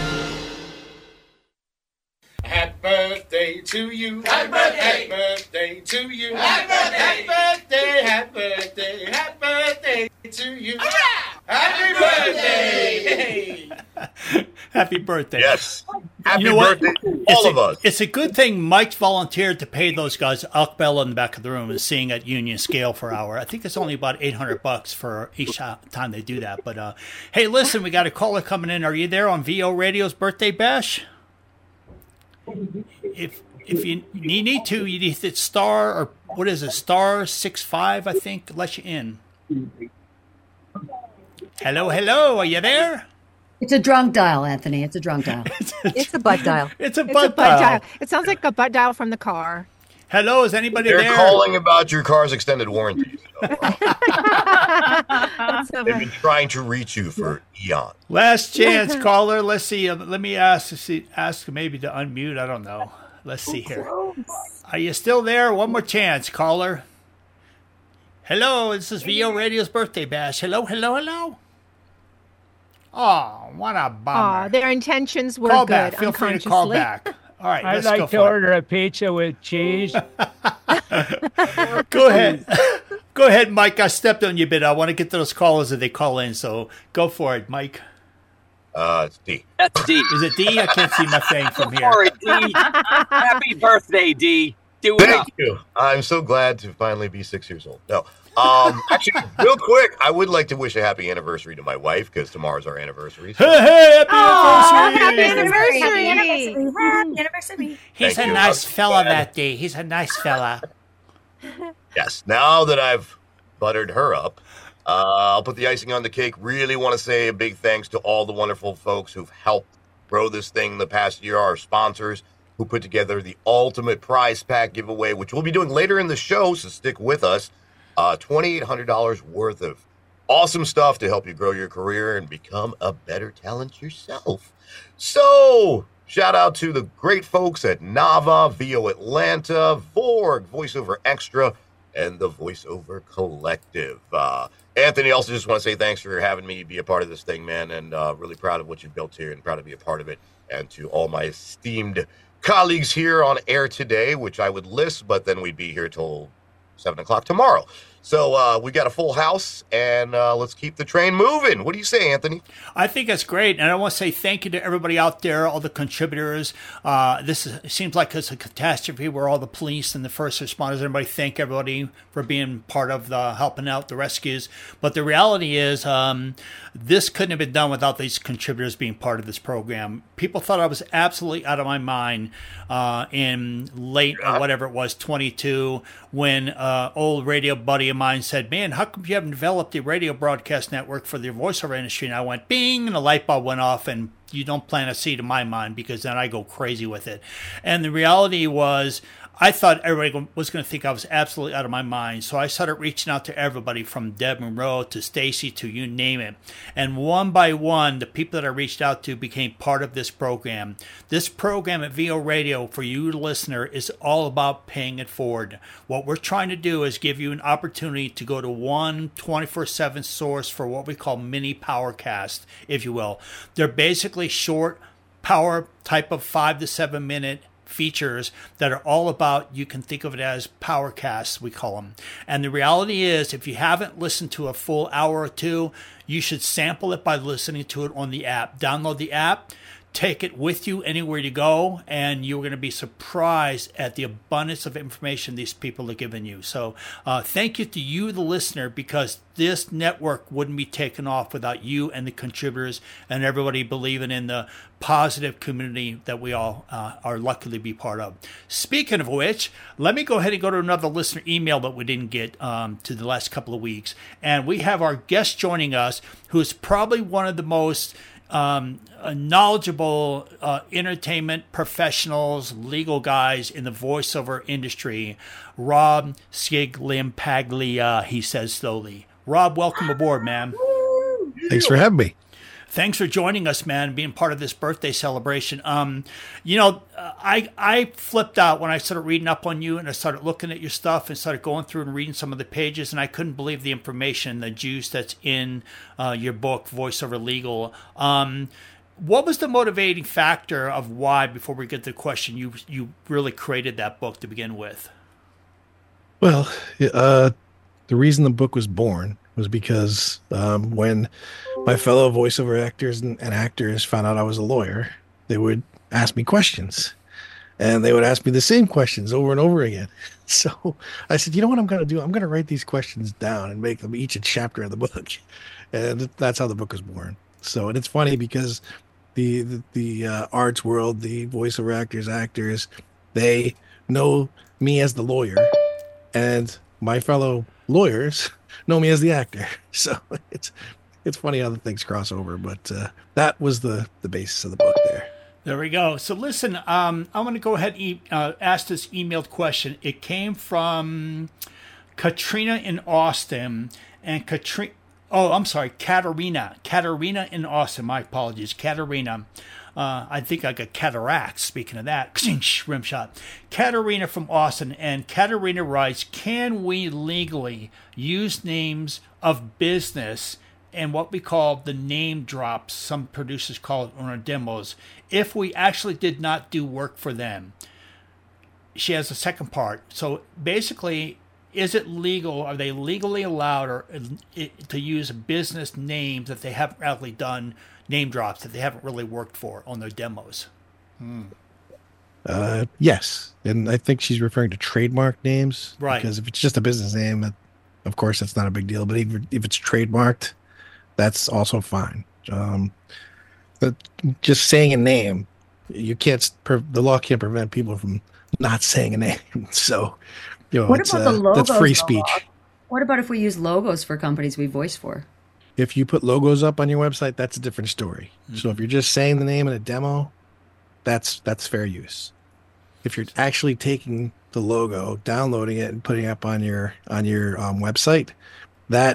Speaker 14: Happy birthday to you. Happy birthday. Happy birthday to you. Happy birthday. Happy birthday. Happy birthday. Happy birthday to you. Happy birthday.
Speaker 1: Happy birthday.
Speaker 16: Yes. Happy
Speaker 1: You know what?
Speaker 16: birthday to
Speaker 1: It's
Speaker 16: all
Speaker 1: a,
Speaker 16: of us.
Speaker 1: It's a good thing Mike volunteered to pay those guys. Alk Bell in the back of the room is seeing at Union Scale for hour. I think it's only about eight hundred bucks for each time they do that. But uh, hey, listen, we got a caller coming in. Are you there on V O Radio's birthday bash? If if you, you need to, you need to hit star, or what is it, star six five, I think, let you in. Hello, hello, are you there?
Speaker 3: It's a drunk dial, Anthony. It's a drunk dial.
Speaker 5: It's a butt dial.
Speaker 1: It's a
Speaker 5: It's
Speaker 1: butt
Speaker 5: a butt
Speaker 1: dial.
Speaker 5: dial. It sounds like a butt dial from the car.
Speaker 1: Hello, is anybody
Speaker 16: They're
Speaker 1: there?
Speaker 16: calling about your car's extended warranty.
Speaker 5: That's so
Speaker 16: They've
Speaker 5: funny.
Speaker 16: been trying to reach you for eons.
Speaker 1: Last chance, caller. Let's see. Uh, let me ask to see, ask maybe to unmute. I don't know. Let's see here. Are you still there? One more chance, caller. Hello, this is V O Radio's birthday bash. Hello, hello, hello. Oh, what a bummer.
Speaker 5: Aw, their intentions were
Speaker 1: Call
Speaker 5: good.
Speaker 1: back. Feel free to call
Speaker 5: unconsciously.
Speaker 1: back. All right,
Speaker 2: I'd
Speaker 1: let's go
Speaker 2: like to
Speaker 1: for it.
Speaker 2: order a pizza with cheese.
Speaker 1: Go ahead. Go ahead, Mike. I stepped on you a bit. I want to get to those callers as they call in, so go for it, Mike.
Speaker 16: Uh, it's D.
Speaker 4: That's D.
Speaker 1: Is it D? I can't see my thing from here.
Speaker 4: Sorry, D. Happy birthday, D. Do it up.
Speaker 16: Thank you. I'm so glad to finally be six years old. No. Um, actually, real quick, I would like to wish a happy anniversary to my wife because tomorrow's our anniversary. So
Speaker 1: Hey, hey, happy
Speaker 5: Aw,
Speaker 1: anniversary.
Speaker 5: happy anniversary.
Speaker 19: Happy anniversary. Happy anniversary.
Speaker 1: He's
Speaker 16: Thank
Speaker 1: a
Speaker 16: you.
Speaker 1: nice
Speaker 16: I'm
Speaker 1: fella,
Speaker 16: glad.
Speaker 1: that D. He's a nice fella.
Speaker 16: Yes. Now that I've buttered her up, uh, I'll put the icing on the cake. Really want to say a big thanks to all the wonderful folks who've helped grow this thing the past year, our sponsors who put together the ultimate prize pack giveaway, which we'll be doing later in the show, so stick with us. Uh, two thousand eight hundred dollars worth of awesome stuff to help you grow your career and become a better talent yourself. So, shout out to the great folks at Nava, V O Atlanta, Vorg, VoiceOver Extra, and the VoiceOver Collective. Uh, Anthony, also just want to say thanks for having me be a part of this thing, man, and uh, really proud of what you've built here and proud to be a part of it. And to all my esteemed colleagues here on air today, which I would list, but then we'd be here till seven o'clock tomorrow. So uh, we got a full house, and uh, let's keep the train moving. What do you say, Anthony?
Speaker 1: I think that's great, and I want to say thank you to everybody out there, all the contributors. Uh, this is, it seems like it's a catastrophe where all the police and the first responders, everybody, thank everybody for being part of the helping out the rescues. But the reality is, um, this couldn't have been done without these contributors being part of this program. People thought I was absolutely out of my mind uh, in late or whatever it was, twenty-two, when uh, old radio buddy of mine said, man, how come you haven't developed a radio broadcast network for the voiceover industry? And I went, bing, and the light bulb went off, and you don't plant a seed in my mind, because then I go crazy with it. And the reality was, I thought everybody was going to think I was absolutely out of my mind. So I started reaching out to everybody from Deb Monroe to Stacy to you name it. And one by one, the people that I reached out to became part of this program. This program at V O Radio, for you, the listener, is all about paying it forward. What we're trying to do is give you an opportunity to go to one twenty-four seven source for what we call mini Powercast, if you will. They're basically short power type of five to seven minute features that are all about, you can think of it as Powercasts, we call them. And the reality is, if you haven't listened to a full hour or two, you should sample it by listening to it on the app. Download the app, take it with you anywhere you go, and you're going to be surprised at the abundance of information these people are giving you. So uh, thank you to you, the listener, because this network wouldn't be taken off without you and the contributors and everybody believing in the positive community that we all uh, are lucky to be part of. Speaking of which, let me go ahead and go to another listener email that we didn't get um, to the last couple of weeks. And we have our guest joining us, who is probably one of the most Um, knowledgeable uh, entertainment professionals, legal guys in the voiceover industry, Rob Sciglimpaglia, he says slowly. Rob, welcome aboard, man.
Speaker 20: Thanks for having me.
Speaker 1: Thanks for joining us, man, being part of this birthday celebration. Um, you know, I I flipped out when I started reading up on you, and I started looking at your stuff and started going through and reading some of the pages, and I couldn't believe the information, the juice that's in uh, your book, Voiceover Legal. Um, what was the motivating factor of why, before we get to the question, you you really created that book to begin with?
Speaker 20: Well, uh, the reason the book was born was because um, when my fellow voiceover actors and, and actors found out I was a lawyer, they would ask me questions, and they would ask me the same questions over and over again. So I said, you know what I'm going to do? I'm going to write these questions down and make them each a chapter of the book. And that's how the book was born. So, and it's funny because the, the, the uh, arts world, the voiceover actors, actors, they know me as the lawyer, and my fellow lawyers know me as the actor. So it's it's funny how the things cross over, but uh, that was the the basis of the book there.
Speaker 1: There we go. So listen, um, I'm going to go ahead and e- uh, ask this emailed question. It came from Katrina in Austin, and Katrina. Oh, I'm sorry, Katerina. Katerina in Austin. My apologies, Katerina. Uh, I think I got cataracts. Speaking of that, rim shot. Katerina from Austin, and Katerina writes, can we legally use names of business and what we call the name drops, some producers call it on our demos, if we actually did not do work for them? She has a second part. So basically, is it legal? Are they legally allowed or, uh, to use business names that they haven't actually done name drops, that they haven't really worked for on their demos? Hmm.
Speaker 20: Uh, yes. And I think she's referring to trademark names.
Speaker 1: Right.
Speaker 20: Because if it's just a business name, of course, that's not a big deal. But even if it's trademarked, that's also fine. Um, but just saying a name, you can't, the law can't prevent people from not saying a name. So, you know,
Speaker 3: what
Speaker 20: it's,
Speaker 3: about
Speaker 20: uh,
Speaker 3: the logos?
Speaker 20: that's free speech.
Speaker 3: What about if we use logos for companies we voice for?
Speaker 20: If you put logos up on your website, that's a different story. Mm-hmm. So if you're just saying the name in a demo, that's that's fair use. If you're actually taking the logo, downloading it, and putting it up on your on your um, website, that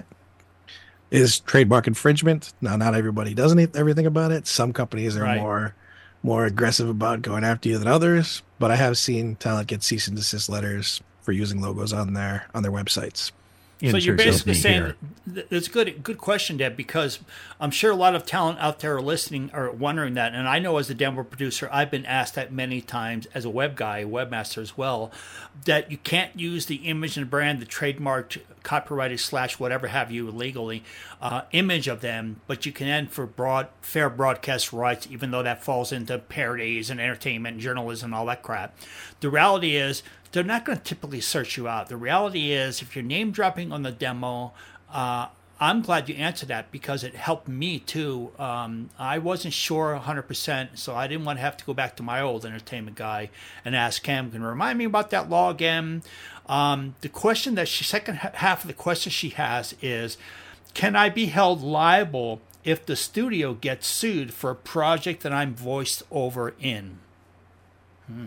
Speaker 20: is trademark infringement. Now, not everybody does everything about it. Some companies are
Speaker 1: Right.
Speaker 20: more more aggressive about going after you than others. But I have seen talent get cease and desist letters for using logos on their on their websites.
Speaker 2: insert
Speaker 1: So you're basically
Speaker 2: me
Speaker 1: saying
Speaker 2: here.
Speaker 1: th- it's good, good question, Deb, because I'm sure a lot of talent out there are listening are wondering that, and I know as a demo producer, I've been asked that many times as a web guy, webmaster as well, that you can't use the image and brand, the trademarked, copyrighted slash whatever have you legally uh, image of them, but you can end for broad, fair broadcast rights, even though that falls into parodies and entertainment and journalism and all that crap. The reality is, they're not going to typically search you out. The reality is, if you're name dropping on the demo, uh, I'm glad you answered that because it helped me too. Um, I wasn't sure one hundred percent, so I didn't want to have to go back to my old entertainment guy and ask him, can you remind me about that law again? Um, the question that she, second half of the question she has is, can I be held liable if the studio gets sued for a project that I'm voiced over in? Hmm.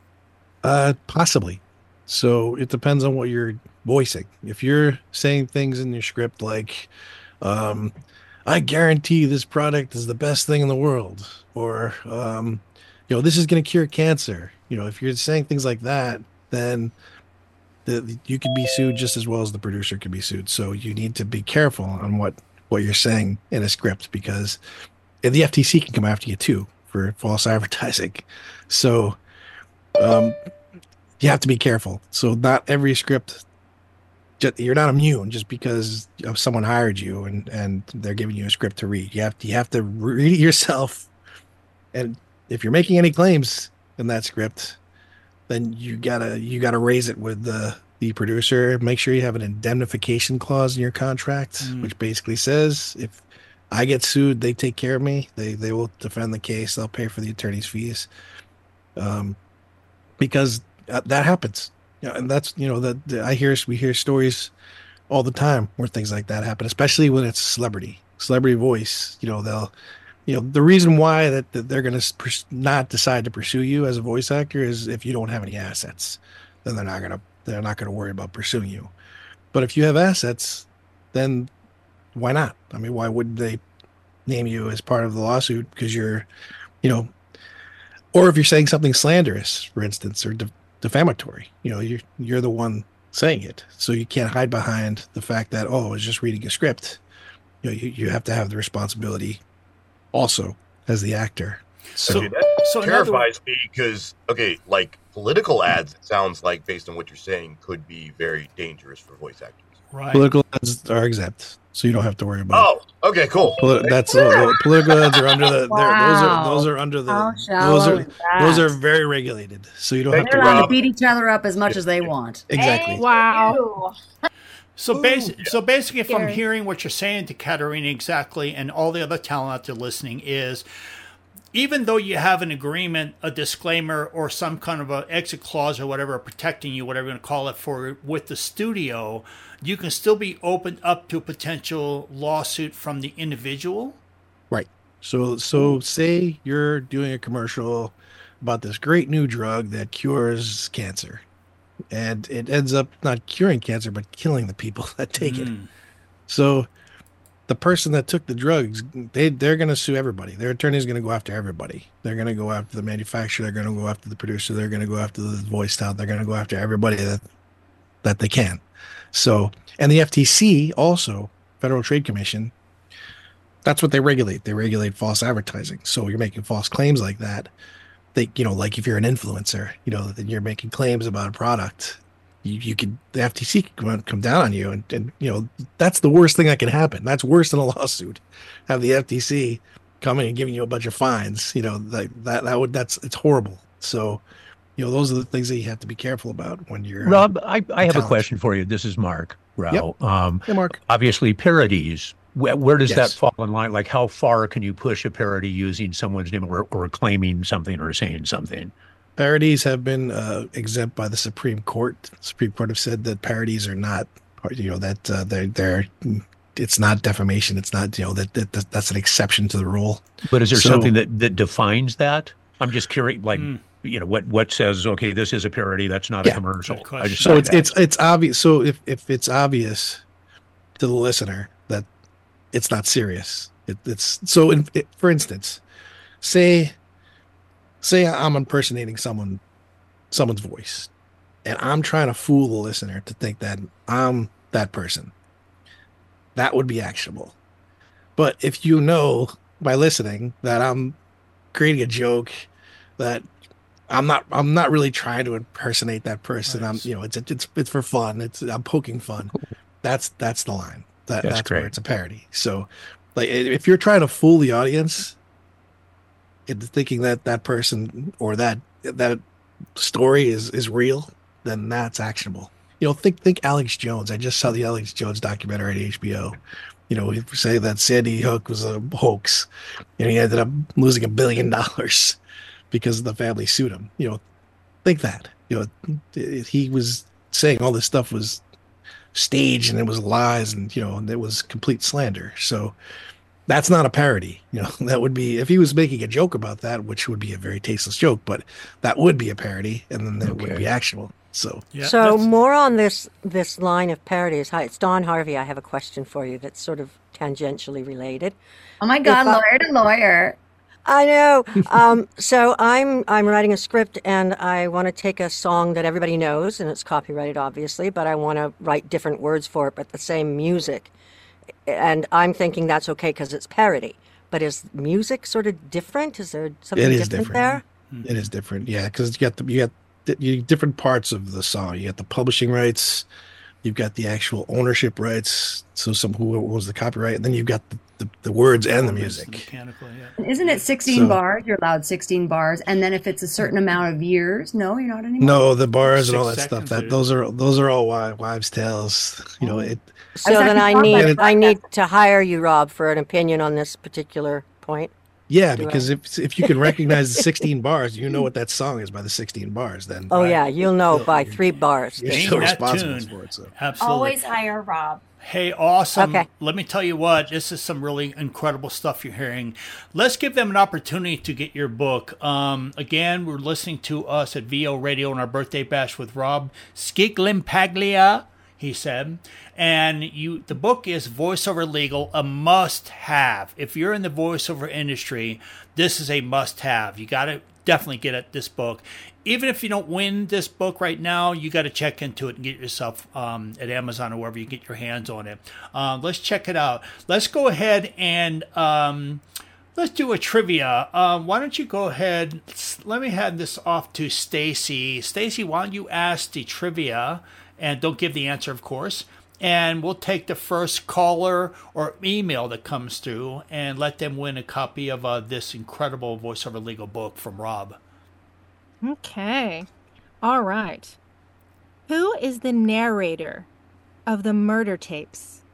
Speaker 20: Uh, possibly. So it depends on what you're voicing. If you're saying things in your script like, um, I guarantee this product is the best thing in the world, or, um, you know, this is going to cure cancer. You know, if you're saying things like that, then the, you could be sued just as well as the producer could be sued. So you need to be careful on what, what you're saying in a script, because the F T C can come after you too for false advertising. So, um, you have to be careful. So not every script, just, you're not immune just because of someone hired you and, and they're giving you a script to read. You have to, you have to read it yourself. And if you're making any claims in that script, then you gotta, you gotta raise it with the, the producer. Make sure you have an indemnification clause in your contract, mm. which basically says if I get sued, they take care of me. They, they will defend the case. They'll pay for the attorney's fees. Um, because uh, that happens. Yeah, and that's, you know, that I hear, we hear stories all the time where things like that happen, especially when it's a celebrity, celebrity voice. You know, they'll, you know, the reason why that, that they're going to pers- not decide to pursue you as a voice actor is if you don't have any assets, then they're not going to, they're not going to worry about pursuing you. But if you have assets, then why not? I mean, why wouldn't they name you as part of the lawsuit? Because you're, you know, or if you're saying something slanderous, for instance, or de- defamatory, you know, you're, you're the one saying it. So you can't hide behind the fact that, oh, I was just reading a script. You know, you, you have to have the responsibility also as the actor. So,
Speaker 16: okay, that so terrifies me because, okay, like political ads, it sounds like based on what you're saying, could be very dangerous for voice actors.
Speaker 1: Right.
Speaker 20: Political ads are exempt, so you don't have to worry about.
Speaker 16: Oh, okay, cool.
Speaker 20: Poli- that's uh, political ads are under the. Wow. Those are those are under the. Those are those are very regulated, so you don't
Speaker 3: They're
Speaker 20: have to.
Speaker 3: They're allowed to beat each other up as much as they want.
Speaker 20: Exactly.
Speaker 5: Hey, wow.
Speaker 1: So basically, so basically, if I'm hearing what you're saying to Katerina exactly, and all the other talent out there listening, is even though you have an agreement, a disclaimer, or some kind of a exit clause or whatever, protecting you, whatever you want to call it, for with the studio, you can still be opened up to a potential lawsuit from the individual.
Speaker 20: Right. So, so say you're doing a commercial about this great new drug that cures cancer, and it ends up not curing cancer, but killing the people that take mm. it. So the person that took the drugs, they, they're going to sue everybody. Their attorney is going to go after everybody. They're going to go after the manufacturer. They're going to go after the producer. They're going to go after the voice talent. They're going to go after everybody that that they can. So, and the F T C also, Federal Trade Commission, that's what they regulate. They regulate false advertising. So you're making false claims like that. They, you know, like if you're an influencer, you know, then you're making claims about a product. You, you could, the F T C could come, come down on you, and, and you know that's the worst thing that can happen. That's worse than a lawsuit. Have the F T C coming and giving you a bunch of fines. You know that that that would that's it's horrible. So, you know, those are the things that you have to be careful about when you're.
Speaker 2: Rob, uh, I, I have
Speaker 20: talent.
Speaker 2: a question for you. This is Mark Rao.
Speaker 20: Yep.
Speaker 2: Um,
Speaker 20: hey, Mark.
Speaker 2: Obviously, parodies. Where, where does
Speaker 20: Yes.
Speaker 2: that fall in line? Like, how far can you push a parody using someone's name or, or claiming something or saying something?
Speaker 20: Parodies have been uh, exempt by the Supreme Court. The Supreme Court have said that parodies are not, you know, that uh, they're, they're, it's not defamation. It's not, you know, that, that, that that's an exception to the rule.
Speaker 2: But is there
Speaker 20: So-
Speaker 2: something that, that defines that? I'm just curious, like,
Speaker 1: Mm.
Speaker 2: you know, what, what says, okay, this is a parody, that's not
Speaker 20: Yeah.
Speaker 2: a commercial.
Speaker 1: Good
Speaker 2: I just
Speaker 20: So
Speaker 2: thought
Speaker 20: it's
Speaker 2: that.
Speaker 20: it's it's obvious. So if if it's obvious to the listener that it's not serious, it, it's so. In, it, for instance, say say I'm impersonating someone, someone's voice, and I'm trying to fool the listener to think that I'm that person. That would be actionable. But if you know by listening that I'm creating a joke, that I'm not I'm not really trying to impersonate that person. Nice. I'm you know it's it's it's for fun. It's I'm poking fun. That's that's the line. That that's, that's where it's a parody. So like if you're trying to fool the audience into thinking that that person or that that story is is real, then that's actionable. You know, think think Alex Jones. I just saw the Alex Jones documentary at H B O. You know, we say that Sandy Hook was a hoax, and he ended up losing a billion dollars because the family sued him. You know, think that. You know, he was saying all this stuff was staged and it was lies, and you know, and it was complete slander. So that's not a parody. You know, that would be if he was making a joke about that, which would be a very tasteless joke, but that would be a parody, and then that okay. would be actionable. So,
Speaker 21: yeah, so more on this this line of parodies. Hi, it's Dawn Harvey. I have a question for you that's sort of tangentially related.
Speaker 3: Oh my God,
Speaker 21: I,
Speaker 3: lawyer to lawyer.
Speaker 21: I know. Um, so I'm I'm writing a script, and I want to take a song that everybody knows, and it's copyrighted, obviously, but I want to write different words for it, but the same music. And I'm thinking that's okay because it's parody. But is music sort of different? Is there something
Speaker 20: it is
Speaker 21: different,
Speaker 20: different
Speaker 21: there?
Speaker 20: It is different, yeah, because you got the you got you different parts of the song. You got the publishing rights, you've got the actual ownership rights, so some who owns the copyright, and then you've got the, the, the words and the music.
Speaker 3: Mechanical, yeah. Isn't it sixteen so, bars? You're allowed sixteen bars, and then if it's a certain amount of years, no, you're not anymore.
Speaker 20: No, the bars and all that stuff. That those are those are all wives' tales. You know it.
Speaker 21: So then I need I need to hire you, Rob, for an opinion on this particular point.
Speaker 20: Yeah, Do because I? if if you can recognize the sixteen bars, you know what that song is by the sixteen bars. Then
Speaker 21: oh right. yeah, you'll know you'll, by three bars.
Speaker 20: You're still responsible for it. So.
Speaker 1: Absolutely.
Speaker 22: Always hire Rob.
Speaker 1: Hey, awesome.
Speaker 21: Okay.
Speaker 1: Let me tell you what, this is some really incredible stuff you're hearing. Let's give them an opportunity to get your book. Um, again, we're listening to us at V O Radio on our birthday bash with Rob Sciglimpaglia, he said. And you, the book is Voiceover Legal, a must-have. If you're in the voiceover industry, this is a must-have. You got to definitely get at this book. Even if you don't win this book right now, you got to check into it and get yourself um, at Amazon or wherever you get your hands on it. Uh, let's check it out. Let's go ahead and um, let's do a trivia. Um, why don't you go ahead? Let me hand this off to Stacy. Stacy, why don't you ask the trivia? And don't give the answer, of course. And we'll take the first caller or email that comes through and let them win a copy of uh, this incredible voiceover legal book from Rob.
Speaker 5: Okay. All right. Who is the narrator of the murder tapes?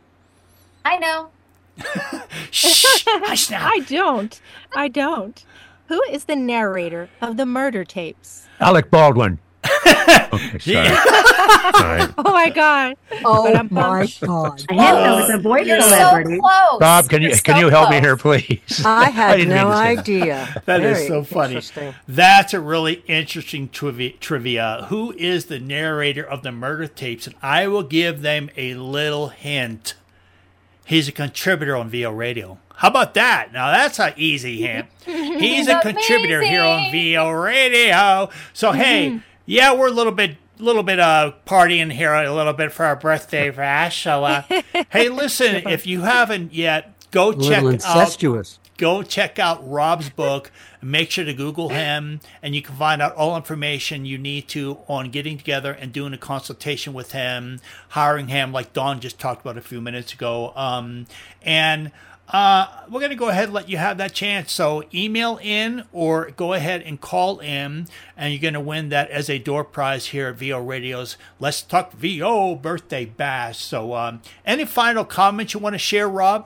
Speaker 22: I know.
Speaker 1: Shh, hush now.
Speaker 5: I don't. I don't. Who is the narrator of the murder tapes?
Speaker 2: Alec Baldwin. Okay, sorry. sorry.
Speaker 5: Oh my God!
Speaker 21: Oh my God!
Speaker 3: I had that was a voice
Speaker 22: You're
Speaker 3: celebrity.
Speaker 22: so close.
Speaker 2: Bob, can you
Speaker 22: You're
Speaker 2: can
Speaker 22: so
Speaker 2: you help
Speaker 22: close.
Speaker 2: me here, please?
Speaker 21: I had
Speaker 2: I
Speaker 21: no idea.
Speaker 1: That. that
Speaker 21: Very
Speaker 1: is so funny. That's a really interesting trivia, trivia. Who is the narrator of the murder tapes? And I will give them a little hint. He's a contributor on V O Radio. How about that? Now that's an easy hint. He's a contributor here on V O Radio. So hey. Yeah, we're a little bit, little bit uh partying here a little bit for our birthday bash. So, uh, hey, listen, if you haven't yet, go check
Speaker 21: incestuous.
Speaker 1: out. Go check out Rob's book. Make sure to Google him, and you can find out all information you need to on getting together and doing a consultation with him, hiring him, like Dawn just talked about a few minutes ago. Um, and. Uh, we're going to go ahead and let you have that chance. So email in or go ahead and call in, and you're going to win that as a door prize here at V O Radio's Let's Talk V O Birthday Bash. So um, any final comments you want to share, Rob?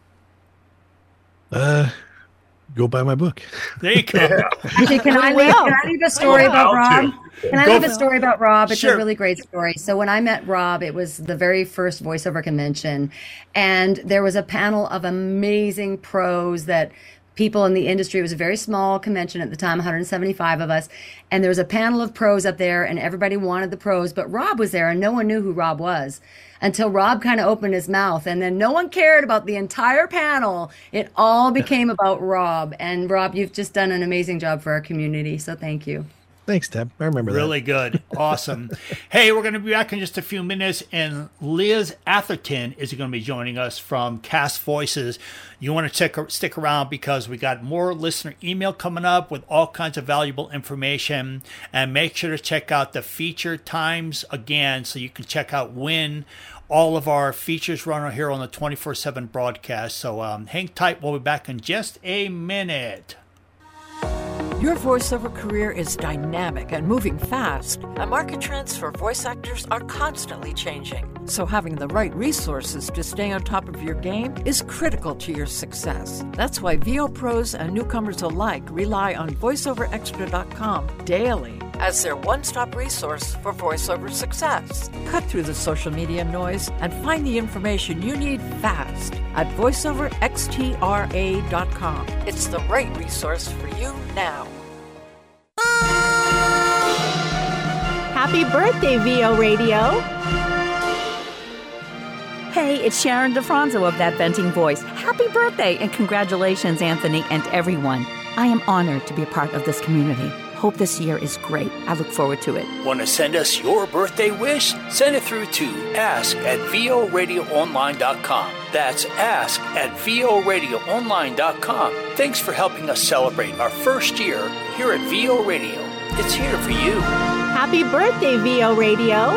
Speaker 20: Uh, go buy my book.
Speaker 1: There you go.
Speaker 3: Actually, can I leave, can I leave a story about Rob? Can I leave a story about Rob? It's
Speaker 1: Sure.
Speaker 3: a really great story. So when I met Rob, it was the very first voiceover convention, and there was a panel of amazing pros that people in the industry. It was a very small convention at the time, one hundred seventy-five of us, and there was a panel of pros up there, and everybody wanted the pros, but Rob was there, and no one knew who Rob was until Rob kind of opened his mouth, and then no one cared about the entire panel. It all became about Rob, and Rob, you've just done an amazing job for our community, so thank you.
Speaker 20: Thanks, Deb. I remember
Speaker 1: really
Speaker 20: that.
Speaker 1: Really good. Awesome. Hey, we're going to be back in just a few minutes, and Liz Atherton is going to be joining us from Cast Voices. You want to check, stick around because we got more listener email coming up with all kinds of valuable information. And make sure to check out the feature times again so you can check out when all of our features run here on the twenty-four seven broadcast. So um, hang tight. We'll be back in just a minute.
Speaker 9: Your voiceover career is dynamic and moving fast, and market trends for voice actors are constantly changing. So having the right resources to stay on top of your game is critical to your success. That's why V O pros and newcomers alike rely on voice over extra dot com daily as their one-stop resource for voiceover success. Cut through the social media noise and find the information you need fast at voice over extra dot com. It's the right resource for you now.
Speaker 5: Happy birthday, V O Radio.
Speaker 13: Hey, it's Sharon DeFranzo of That Venting Voice. Happy birthday and congratulations, Anthony, and everyone. I am honored to be a part of this community. Hope this year is great. I look forward to it.
Speaker 11: Want to send us your birthday wish? Send it through to ask at v o radio online dot com. That's ask at v o radio online dot com. Thanks for helping us celebrate our first year here at V O Radio. It's here for you.
Speaker 5: Happy birthday, V O Radio.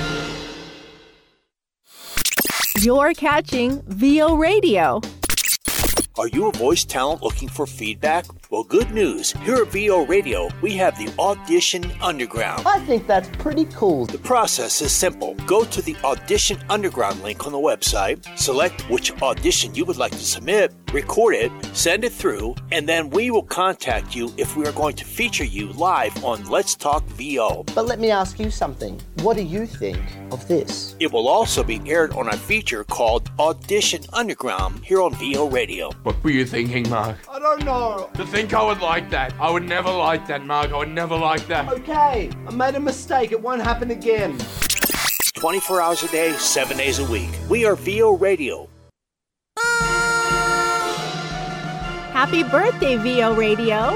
Speaker 5: You're catching V O Radio.
Speaker 11: Are you a voice talent looking for feedback? Well, good news. Here at V O Radio, we have the Audition Underground.
Speaker 6: I think that's pretty cool.
Speaker 11: The process is simple. Go to the Audition Underground link on the website, select which audition you would like to submit, record it, send it through, and then we will contact you if we are going to feature you live on Let's Talk V O.
Speaker 6: But let me ask you something. What do you think of this?
Speaker 11: It will also be aired on a feature called Audition Underground here on V O Radio.
Speaker 10: What were you thinking, Mark?
Speaker 6: I don't know.
Speaker 10: To think I would like that. I would never like that, Mark. I would never like that.
Speaker 6: Okay, I made a mistake. It won't happen again.
Speaker 11: twenty-four hours a day, seven days a week. We are V O Radio.
Speaker 5: Happy birthday, V O Radio.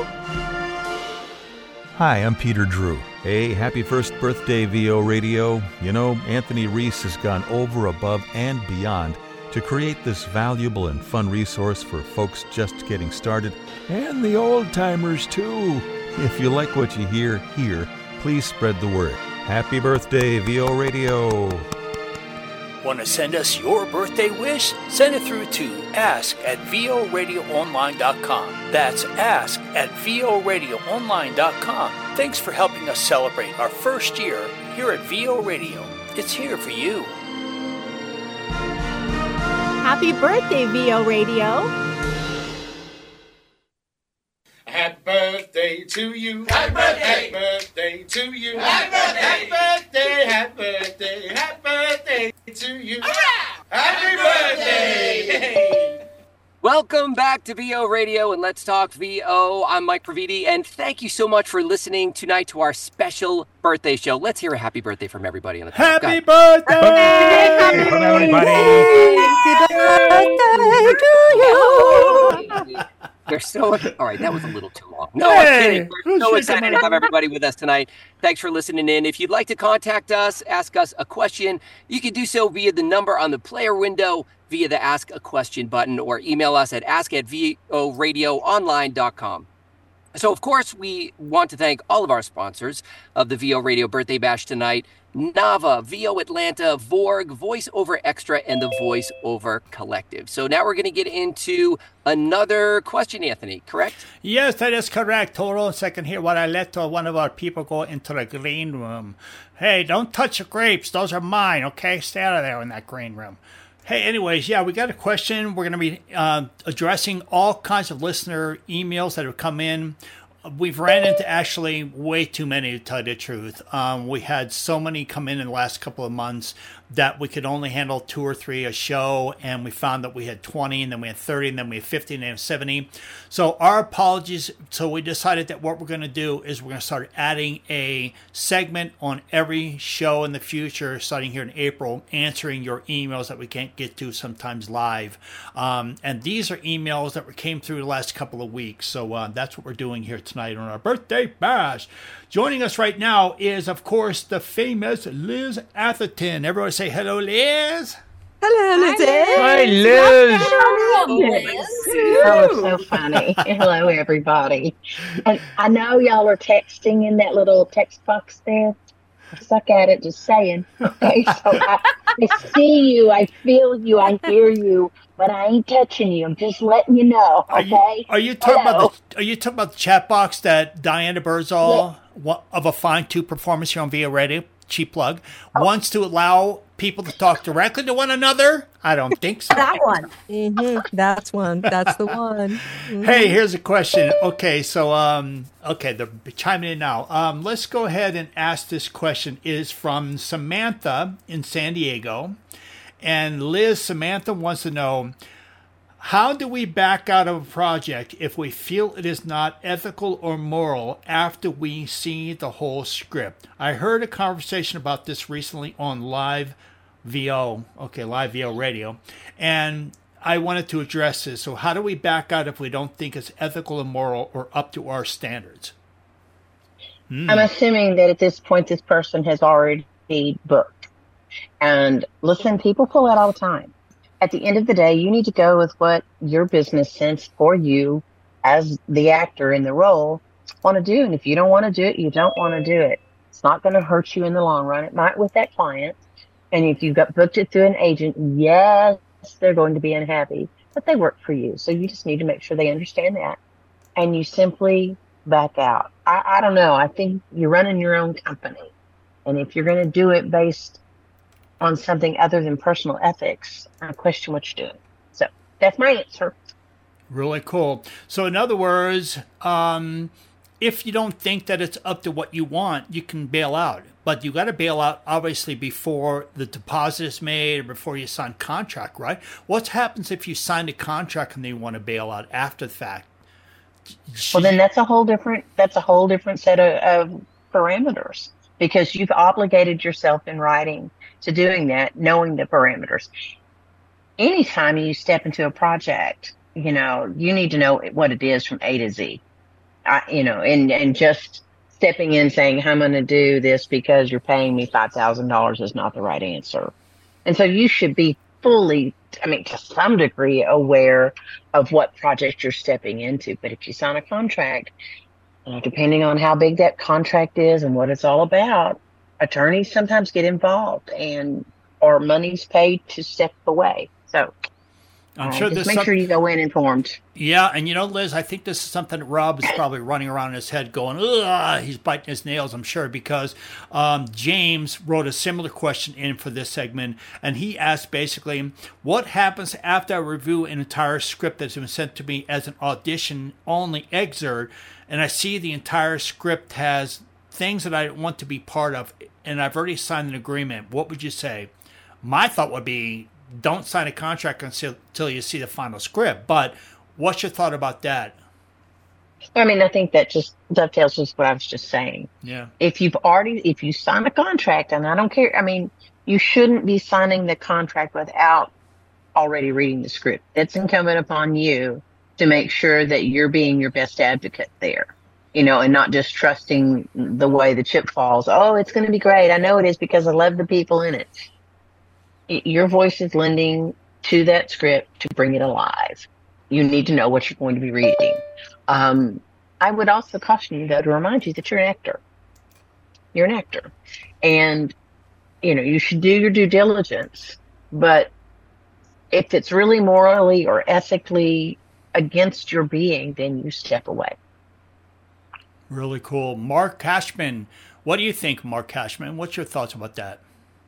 Speaker 23: Hi, I'm Peter Drew. Hey, happy first birthday, V O Radio. You know, Anthony Reese has gone over, above, and beyond to create this valuable and fun resource for folks just getting started, and the old-timers, too. If you like what you hear here, please spread the word. Happy birthday, V O Radio.
Speaker 11: Want to send us your birthday wish? Send it through to ask at v o radio online dot com. That's ask at v o radio online dot com. Thanks for helping us celebrate our first year here at V O Radio. It's here for you.
Speaker 5: Happy birthday, V O Radio.
Speaker 14: Happy birthday to you. Happy birthday. Happy birthday to you. Happy birthday. Happy birthday. Happy birthday. Happy birthday to you. Happy birthday.
Speaker 4: Welcome back to V O Radio and Let's Talk V O. I'm Mike Praviti, and thank you so much for listening tonight to our special birthday show. Let's hear a happy birthday from everybody on the panel.
Speaker 1: Happy birthday!
Speaker 2: Happy birthday, everybody!
Speaker 4: Happy birthday to you! We're so all right. That was a little too long. No,
Speaker 1: Hey,
Speaker 4: I'm kidding. We're
Speaker 1: who's
Speaker 4: so
Speaker 1: your
Speaker 4: excited to
Speaker 1: number?
Speaker 4: have everybody with us tonight. Thanks for listening in. If you'd like to contact us, ask us a question, you can do so via the number on the player window, via the Ask a Question button, or email us at ask at v o radio online dot com. So, of course, we want to thank all of our sponsors of the V O Radio Birthday Bash tonight: Nava, V O Atlanta, Vorg, Voice Over Extra, and the Voice Over Collective. So now we're going to get into another question, Anthony, correct?
Speaker 1: Yes, that is correct. Hold on a second here while I let uh, one of our people go into the green room. Hey, don't touch the grapes. Those are mine, okay? Stay out of there in that green room. Hey, anyways, yeah, we got a question. We're going to be uh, addressing all kinds of listener emails that have come in. We've ran into actually way too many, to tell you the truth. Um, we had so many come in in the last couple of months that we could only handle two or three a show, and we found that we had twenty, and then we had thirty, and then we had fifty, and then we had seventy. So our apologies. So we decided that what we're going to do is we're going to start adding a segment on every show in the future, starting here in April, answering your emails that we can't get to sometimes live. Um, and these are emails that came through the last couple of weeks. So uh, that's what we're doing here tonight on our birthday bash. Joining us right now is, of course, the famous Liz Atherton. Everyone say hello, Liz.
Speaker 8: Hello, Liz.
Speaker 1: Hi, Liz.
Speaker 8: Oh, so funny. Hello, everybody. And I know y'all are texting in that little text box there. I suck at it, just saying. Okay, so I, I see you, I feel you, I hear you, but I ain't touching you. I'm just letting you know. Okay.
Speaker 1: Are you, are you talking Hello. about the? Are you talking about the chat box that Diana Birdsall, yeah. of a Fine Two Performance here on V O Radio, cheap plug, oh. wants to allow people to talk directly to one another? I don't think so.
Speaker 8: That one.
Speaker 21: Mm-hmm. That's one. That's the one. Mm-hmm.
Speaker 1: Hey, here's a question. Okay, so um, okay, they're chiming in now. Um, let's go ahead and ask this question. It is from Samantha in San Diego, and Liz, Samantha wants to know, how do we back out of a project if we feel it is not ethical or moral after we see the whole script? I heard a conversation about this recently on Live V O, okay, Live V O Radio, and I wanted to address this. So how do we back out if we don't think it's ethical and moral or up to our standards?
Speaker 8: Mm. I'm assuming that at this point, this person has already booked. And listen, people pull out all the time. At the end of the day, you need to go with what your business sense for you as the actor in the role want to do. And if you don't want to do it, you don't want to do it. It's not going to hurt you in the long run. It might with that client. And if you've got booked it through an agent, yes, they're going to be unhappy, but they work for you. So you just need to make sure they understand that. And you simply back out. I, I don't know. I think you're running your own company. And if you're going to do it based on something other than personal ethics, I question what you're doing. So that's my answer.
Speaker 1: Really cool. So in other words, um, if you don't think that it's up to what you want, you can bail out. But you got to bail out, obviously, before the deposit is made or before you sign contract, right? What happens if you sign a contract and they want to bail out after the fact?
Speaker 8: Well, then that's a whole different, that's a whole different set of, of parameters, because you've obligated yourself in writing to doing that, knowing the parameters. Anytime you step into a project, you know, you need to know what it is from A to Z, I, you know, and, and just stepping in saying, I'm going to do this because you're paying me five thousand dollars is not the right answer. And so you should be fully, I mean, to some degree aware of what project you're stepping into. But if you sign a contract, you know, depending on how big that contract is and what it's all about, attorneys sometimes get involved and or money's paid to step away. So
Speaker 1: I'm
Speaker 8: uh,
Speaker 1: sure
Speaker 8: just
Speaker 1: this
Speaker 8: make
Speaker 1: some...
Speaker 8: sure you go in informed.
Speaker 1: Yeah, and you know, Liz, I think this is something that Rob is probably running around in his head going, ugh, he's biting his nails, I'm sure, because um, James wrote a similar question in for this segment, and he asked basically, what happens after I review an entire script that's been sent to me as an audition-only excerpt, and I see the entire script has things that I want to be part of, and I've already signed an agreement? What would you say? My thought would be, don't sign a contract until, until you see the final script. But what's your thought about that?
Speaker 8: I mean, I think that just dovetails with what I was just saying.
Speaker 1: Yeah.
Speaker 8: If you've already, if you sign a contract, and I don't care, I mean, you shouldn't be signing the contract without already reading the script. It's incumbent upon you to make sure that you're being your best advocate there, you know, and not just trusting the way the chip falls. Oh, it's going to be great. I know it is because I love the people in it. Your voice is lending to that script to bring it alive. You need to know what you're going to be reading. Um, I would also caution you, though, to remind you that you're an actor. You're an actor. And, you know, you should do your due diligence. But if it's really morally or ethically against your being, then you step away.
Speaker 1: Really cool. Mark Cashman. What do you think, Mark Cashman? What's your thoughts about that?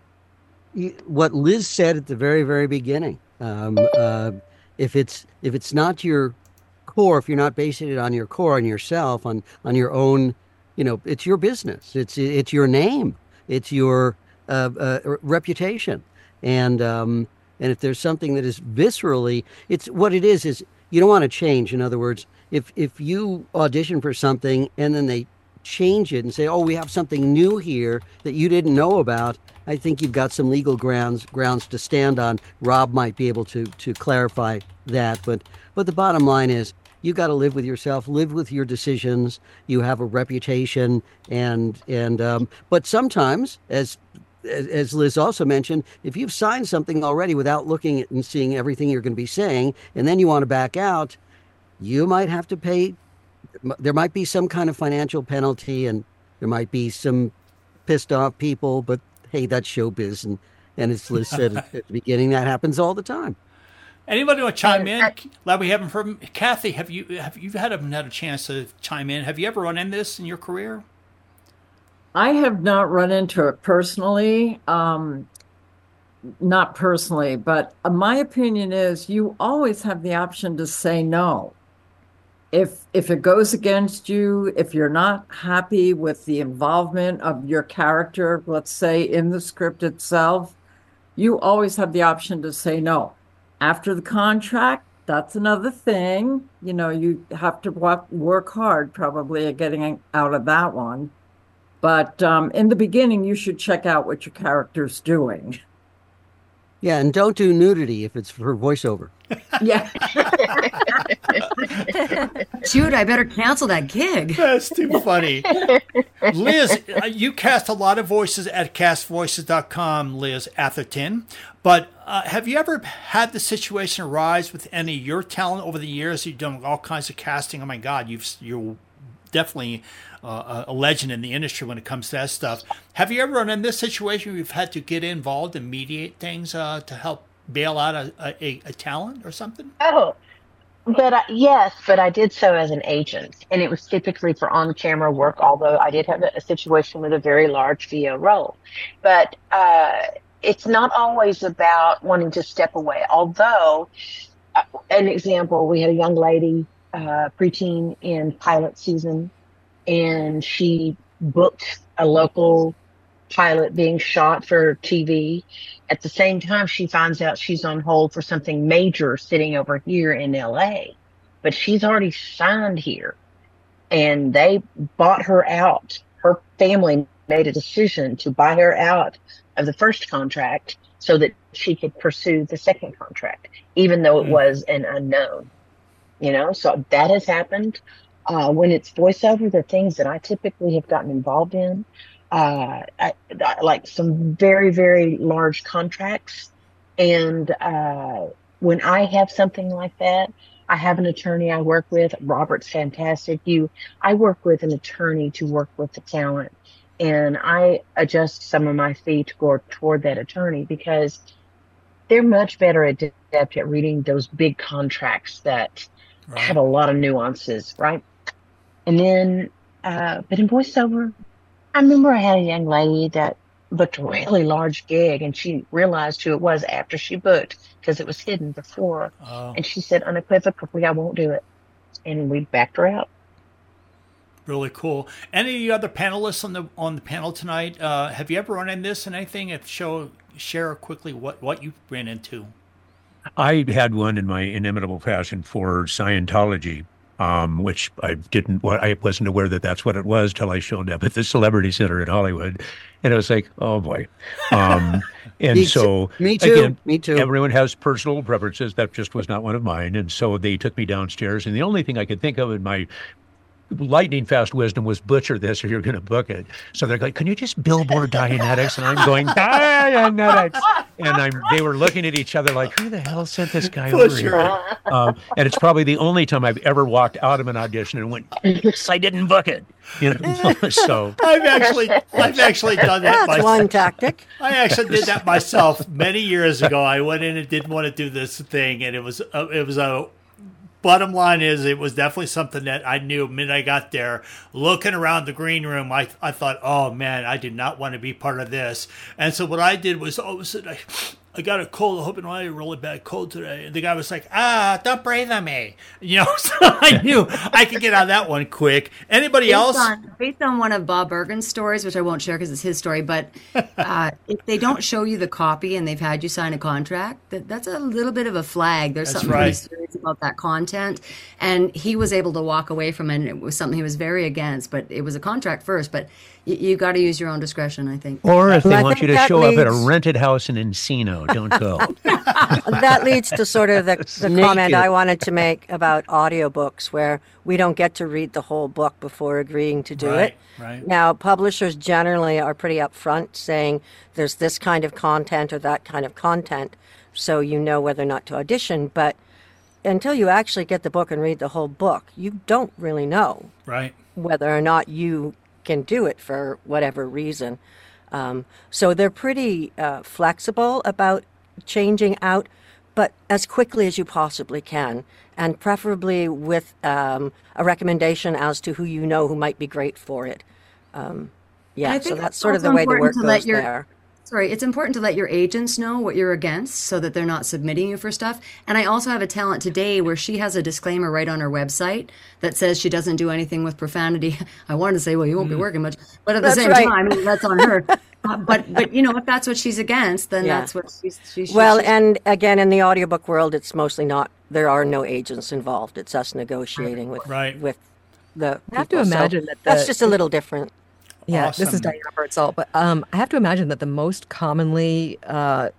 Speaker 12: What Liz said at the very, very beginning. Um, uh, if it's if it's not your core, if you're not basing it on your core, on yourself, on on your own, you know, it's your business. It's it's your name. It's your uh, uh, reputation. And um, and if there's something that is viscerally, it's what it is. Is you don't want to change. In other words, if if you audition for something and then they change it and say, oh, we have something new here that you didn't know about, I think you've got some legal grounds grounds to stand on. Rob might be able to to clarify that, but but the bottom line is you got to live with yourself, live with your decisions. You have a reputation, and and um, but sometimes, as as Liz also mentioned, if you've signed something already without looking at and seeing everything you're going to be saying, and then you want to back out, you might have to pay. There might be some kind of financial penalty, and there might be some pissed off people, but hey, that's showbiz. And, and as Liz said at the beginning, that happens all the time.
Speaker 1: Anybody want to chime in? Glad we haven't from Kathy. Have you have you had a, had a chance to chime in? Have you ever run into this in your career?
Speaker 7: I have not run into it personally. Um, not personally, but my opinion is you always have the option to say no. If if it goes against you, if you're not happy with the involvement of your character, let's say in the script itself, you always have the option to say no. After the contract, that's another thing. You know, you have to work, work hard probably at getting out of that one. But um, in the beginning, you should check out what your character's doing.
Speaker 12: Yeah, and don't do nudity if it's for voiceover.
Speaker 7: Yeah.
Speaker 3: Shoot, I better cancel that gig.
Speaker 1: That's too funny. Liz, you cast a lot of voices at cast voices dot com, Liz Atherton. But uh, have you ever had the situation arise with any of your talent over the years? You've done all kinds of casting. Oh, my God, you've, you're definitely uh, a legend in the industry when it comes to that stuff. Have you ever run in this situation where you've had to get involved and mediate things uh, to help bail out a, a, a talent or something?
Speaker 8: Oh, but I, yes, but I did so as an agent, and it was typically for on-camera work, although I did have a, a situation with a very large V O role. But uh, it's not always about wanting to step away, although, uh, an example, we had a young lady, uh, preteen in pilot season, and she booked a local pilot being shot for T V. At the same time, she finds out she's on hold for something major sitting over here in L A, but she's already signed here, and they bought her out. Her family made a decision to buy her out of the first contract so that she could pursue the second contract, even though it was an unknown, you know, so that has happened. Uh, when it's voiceover, the things that I typically have gotten involved in, uh, I, I, like some very, very large contracts. And uh, when I have something like that, I have an attorney I work with. Robert's fantastic. You, I work with an attorney to work with the talent, and I adjust some of my fee to go toward that attorney because they're much better adept at reading those big contracts that right. have a lot of nuances, right? And then, uh, but in voiceover, I remember I had a young lady that booked a really large gig, and she realized who it was after she booked because it was hidden before. Oh. And she said unequivocally, I won't do it. And we backed her out.
Speaker 1: Really cool. Any other panelists on the on the panel tonight? Uh, have you ever run into this and anything? If show share quickly what, what you ran into.
Speaker 2: I had one in my inimitable passion for Scientology, um, which I didn't. I wasn't aware that that's what it was till I showed up at the Celebrity Center in Hollywood, and it was like, oh boy. Um, and
Speaker 12: me
Speaker 2: so,
Speaker 12: too. me too.
Speaker 2: Again,
Speaker 12: me too.
Speaker 2: Everyone has personal preferences. That just was not one of mine, and so they took me downstairs, and the only thing I could think of in my lightning fast wisdom was butcher this or you're going to book it. So they're like, can you just billboard Dianetics? And I'm going, Dianetics. And I'm, they were looking at each other like, who the hell sent this guy over here? Um, and it's probably the only time I've ever walked out of an audition and went, yes, I didn't book it. You know, so
Speaker 1: I've actually, I've actually done that.
Speaker 21: That's one tactic.
Speaker 1: I actually did that myself many years ago. I went in and didn't want to do this thing. And it was, a, it was a, bottom line is it was definitely something that I knew the minute I got there. Looking around the green room, I I thought, oh man, I did not want to be part of this. And so what I did was, all of a sudden, I, I got a cold. I hope I had a really bad cold today. And the guy was like, ah, don't breathe on me. You know, so I knew I could get out of that one quick. Anybody
Speaker 3: based
Speaker 1: else?
Speaker 3: On, based on one of Bob Bergen's stories, which I won't share because it's his story, but uh, if they don't show you the copy and they've had you sign a contract, that, that's a little bit of a flag. There's
Speaker 1: That's
Speaker 3: something
Speaker 1: right.
Speaker 3: pretty serious about that content. And he was able to walk away from it. And it was something he was very against, but it was a contract first. But you, you got to use your own discretion, I think.
Speaker 2: Or if they
Speaker 21: I
Speaker 2: want you
Speaker 21: think
Speaker 2: to
Speaker 21: that
Speaker 2: show up at a
Speaker 21: leads-
Speaker 2: rented house in Encino, don't go.
Speaker 21: That leads to sort of the, the
Speaker 2: Naked.
Speaker 21: comment I wanted to make about audiobooks, where we don't get to read the whole book before agreeing to do
Speaker 1: Right,
Speaker 21: it.
Speaker 1: right.
Speaker 21: Now, publishers generally are pretty upfront saying there's this kind of content or that kind of content, so you know whether or not to audition. But until you actually get the book and read the whole book, you don't really know
Speaker 1: Right.
Speaker 21: whether or not you can do it for whatever reason. Um, so they're pretty uh, flexible about changing out, but as quickly as you possibly can, and preferably with um, a recommendation as to who you know who might be great for it. Um, yeah,
Speaker 3: I
Speaker 21: so
Speaker 3: think
Speaker 21: that's
Speaker 3: it's
Speaker 21: sort of the
Speaker 3: also
Speaker 21: way the
Speaker 3: important
Speaker 21: work
Speaker 3: to let
Speaker 21: goes
Speaker 3: your-
Speaker 21: there.
Speaker 3: Sorry, it's important to let your agents know what you're against so that they're not submitting you for stuff. And I also have a talent today where she has a disclaimer right on her website that says she doesn't do anything with profanity. I wanted to say, well, you won't be working much, but at the
Speaker 21: That's
Speaker 3: same
Speaker 21: right.
Speaker 3: time, that's on her. Uh, but but you know, if that's what she's against, then
Speaker 21: Yeah.
Speaker 3: that's what she's. she's
Speaker 21: Well,
Speaker 3: she's,
Speaker 21: and again, in the audiobook world, it's mostly not, there are no agents involved. It's us negotiating with,
Speaker 1: Right.
Speaker 21: with the
Speaker 15: I have to
Speaker 21: people. So
Speaker 15: imagine that
Speaker 21: that's
Speaker 15: the-
Speaker 21: just a little different.
Speaker 15: Yeah, this is
Speaker 1: Awesome.
Speaker 15: Diana Bertzel, but um, I have to imagine that the most commonly uh,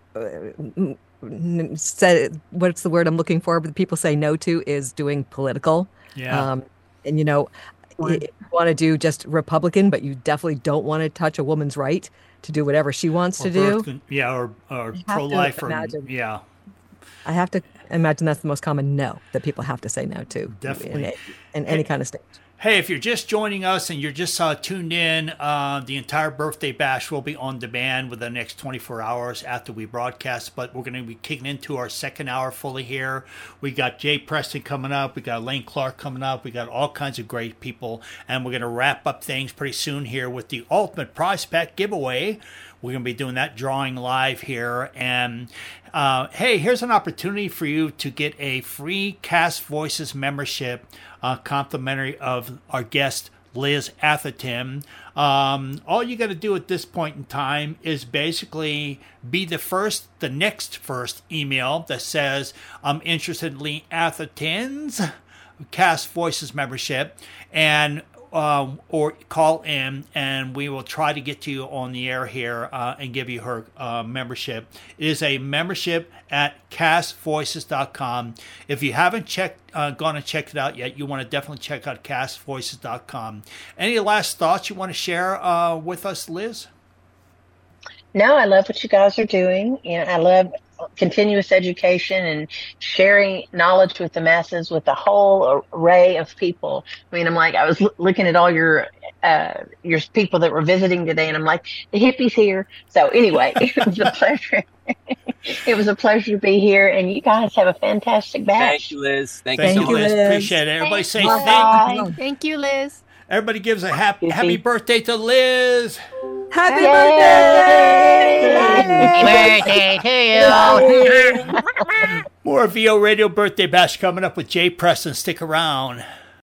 Speaker 15: m- m- said, what's the word I'm looking for, but people say no to is doing political.
Speaker 1: Yeah.
Speaker 15: Um, and, you know, i- if you want to do just Republican, but you definitely don't want to touch a woman's right to do whatever she wants
Speaker 1: Or
Speaker 15: to do.
Speaker 1: birth con- yeah, or, or
Speaker 15: to
Speaker 1: pro-life. Or,
Speaker 15: imagine.
Speaker 1: yeah.
Speaker 15: I have to imagine that's the most common no that people have to say no to.
Speaker 1: Definitely.
Speaker 15: In, in any kind of state.
Speaker 1: Hey, if you're just joining us and you're just uh, tuned in, uh, the entire birthday bash will be on demand within the next twenty-four hours after we broadcast. But we're going to be kicking into our second hour fully here. We got Jay Preston coming up. We got Lane Clark coming up. We got all kinds of great people. And we're going to wrap up things pretty soon here with the Ultimate Prize Pack giveaway. We're going to be doing that drawing live here. And uh, hey, here's an opportunity for you to get a free Cast Voices membership, uh, complimentary of our guest, Liz Atherton. Um, all you got to do at this point in time is basically be the first, the next first email that says, I'm interested in Lee Atherton's Cast Voices membership, and um, or call in, and we will try to get to you on the air here uh, and give you her uh, membership. It is a membership at cast voices dot com. If you haven't checked, uh, gone and checked it out yet, you want to definitely check out cast voices dot com. Any last thoughts you want to share uh, with us, Liz?
Speaker 8: No, I love what you guys are doing, and I love continuous education and sharing knowledge with the masses, with a whole array of people. I mean, I'm like, I was l- looking at all your uh, your people that were visiting today, and I'm like, the hippies here. So anyway, it was a pleasure. It was a pleasure to be here, and you guys have a fantastic bash.
Speaker 4: Thank you, Liz. Thank,
Speaker 1: Thank
Speaker 4: you
Speaker 1: you,
Speaker 4: so much.
Speaker 1: Liz. Appreciate it. Everybody say
Speaker 8: Bye.
Speaker 1: thank.
Speaker 5: Thank you, Liz.
Speaker 1: Everybody gives a happy happy birthday to Liz.
Speaker 15: Happy
Speaker 8: birthday to you.
Speaker 1: More V O Radio Birthday Bash coming up with Jay Preston. Stick around.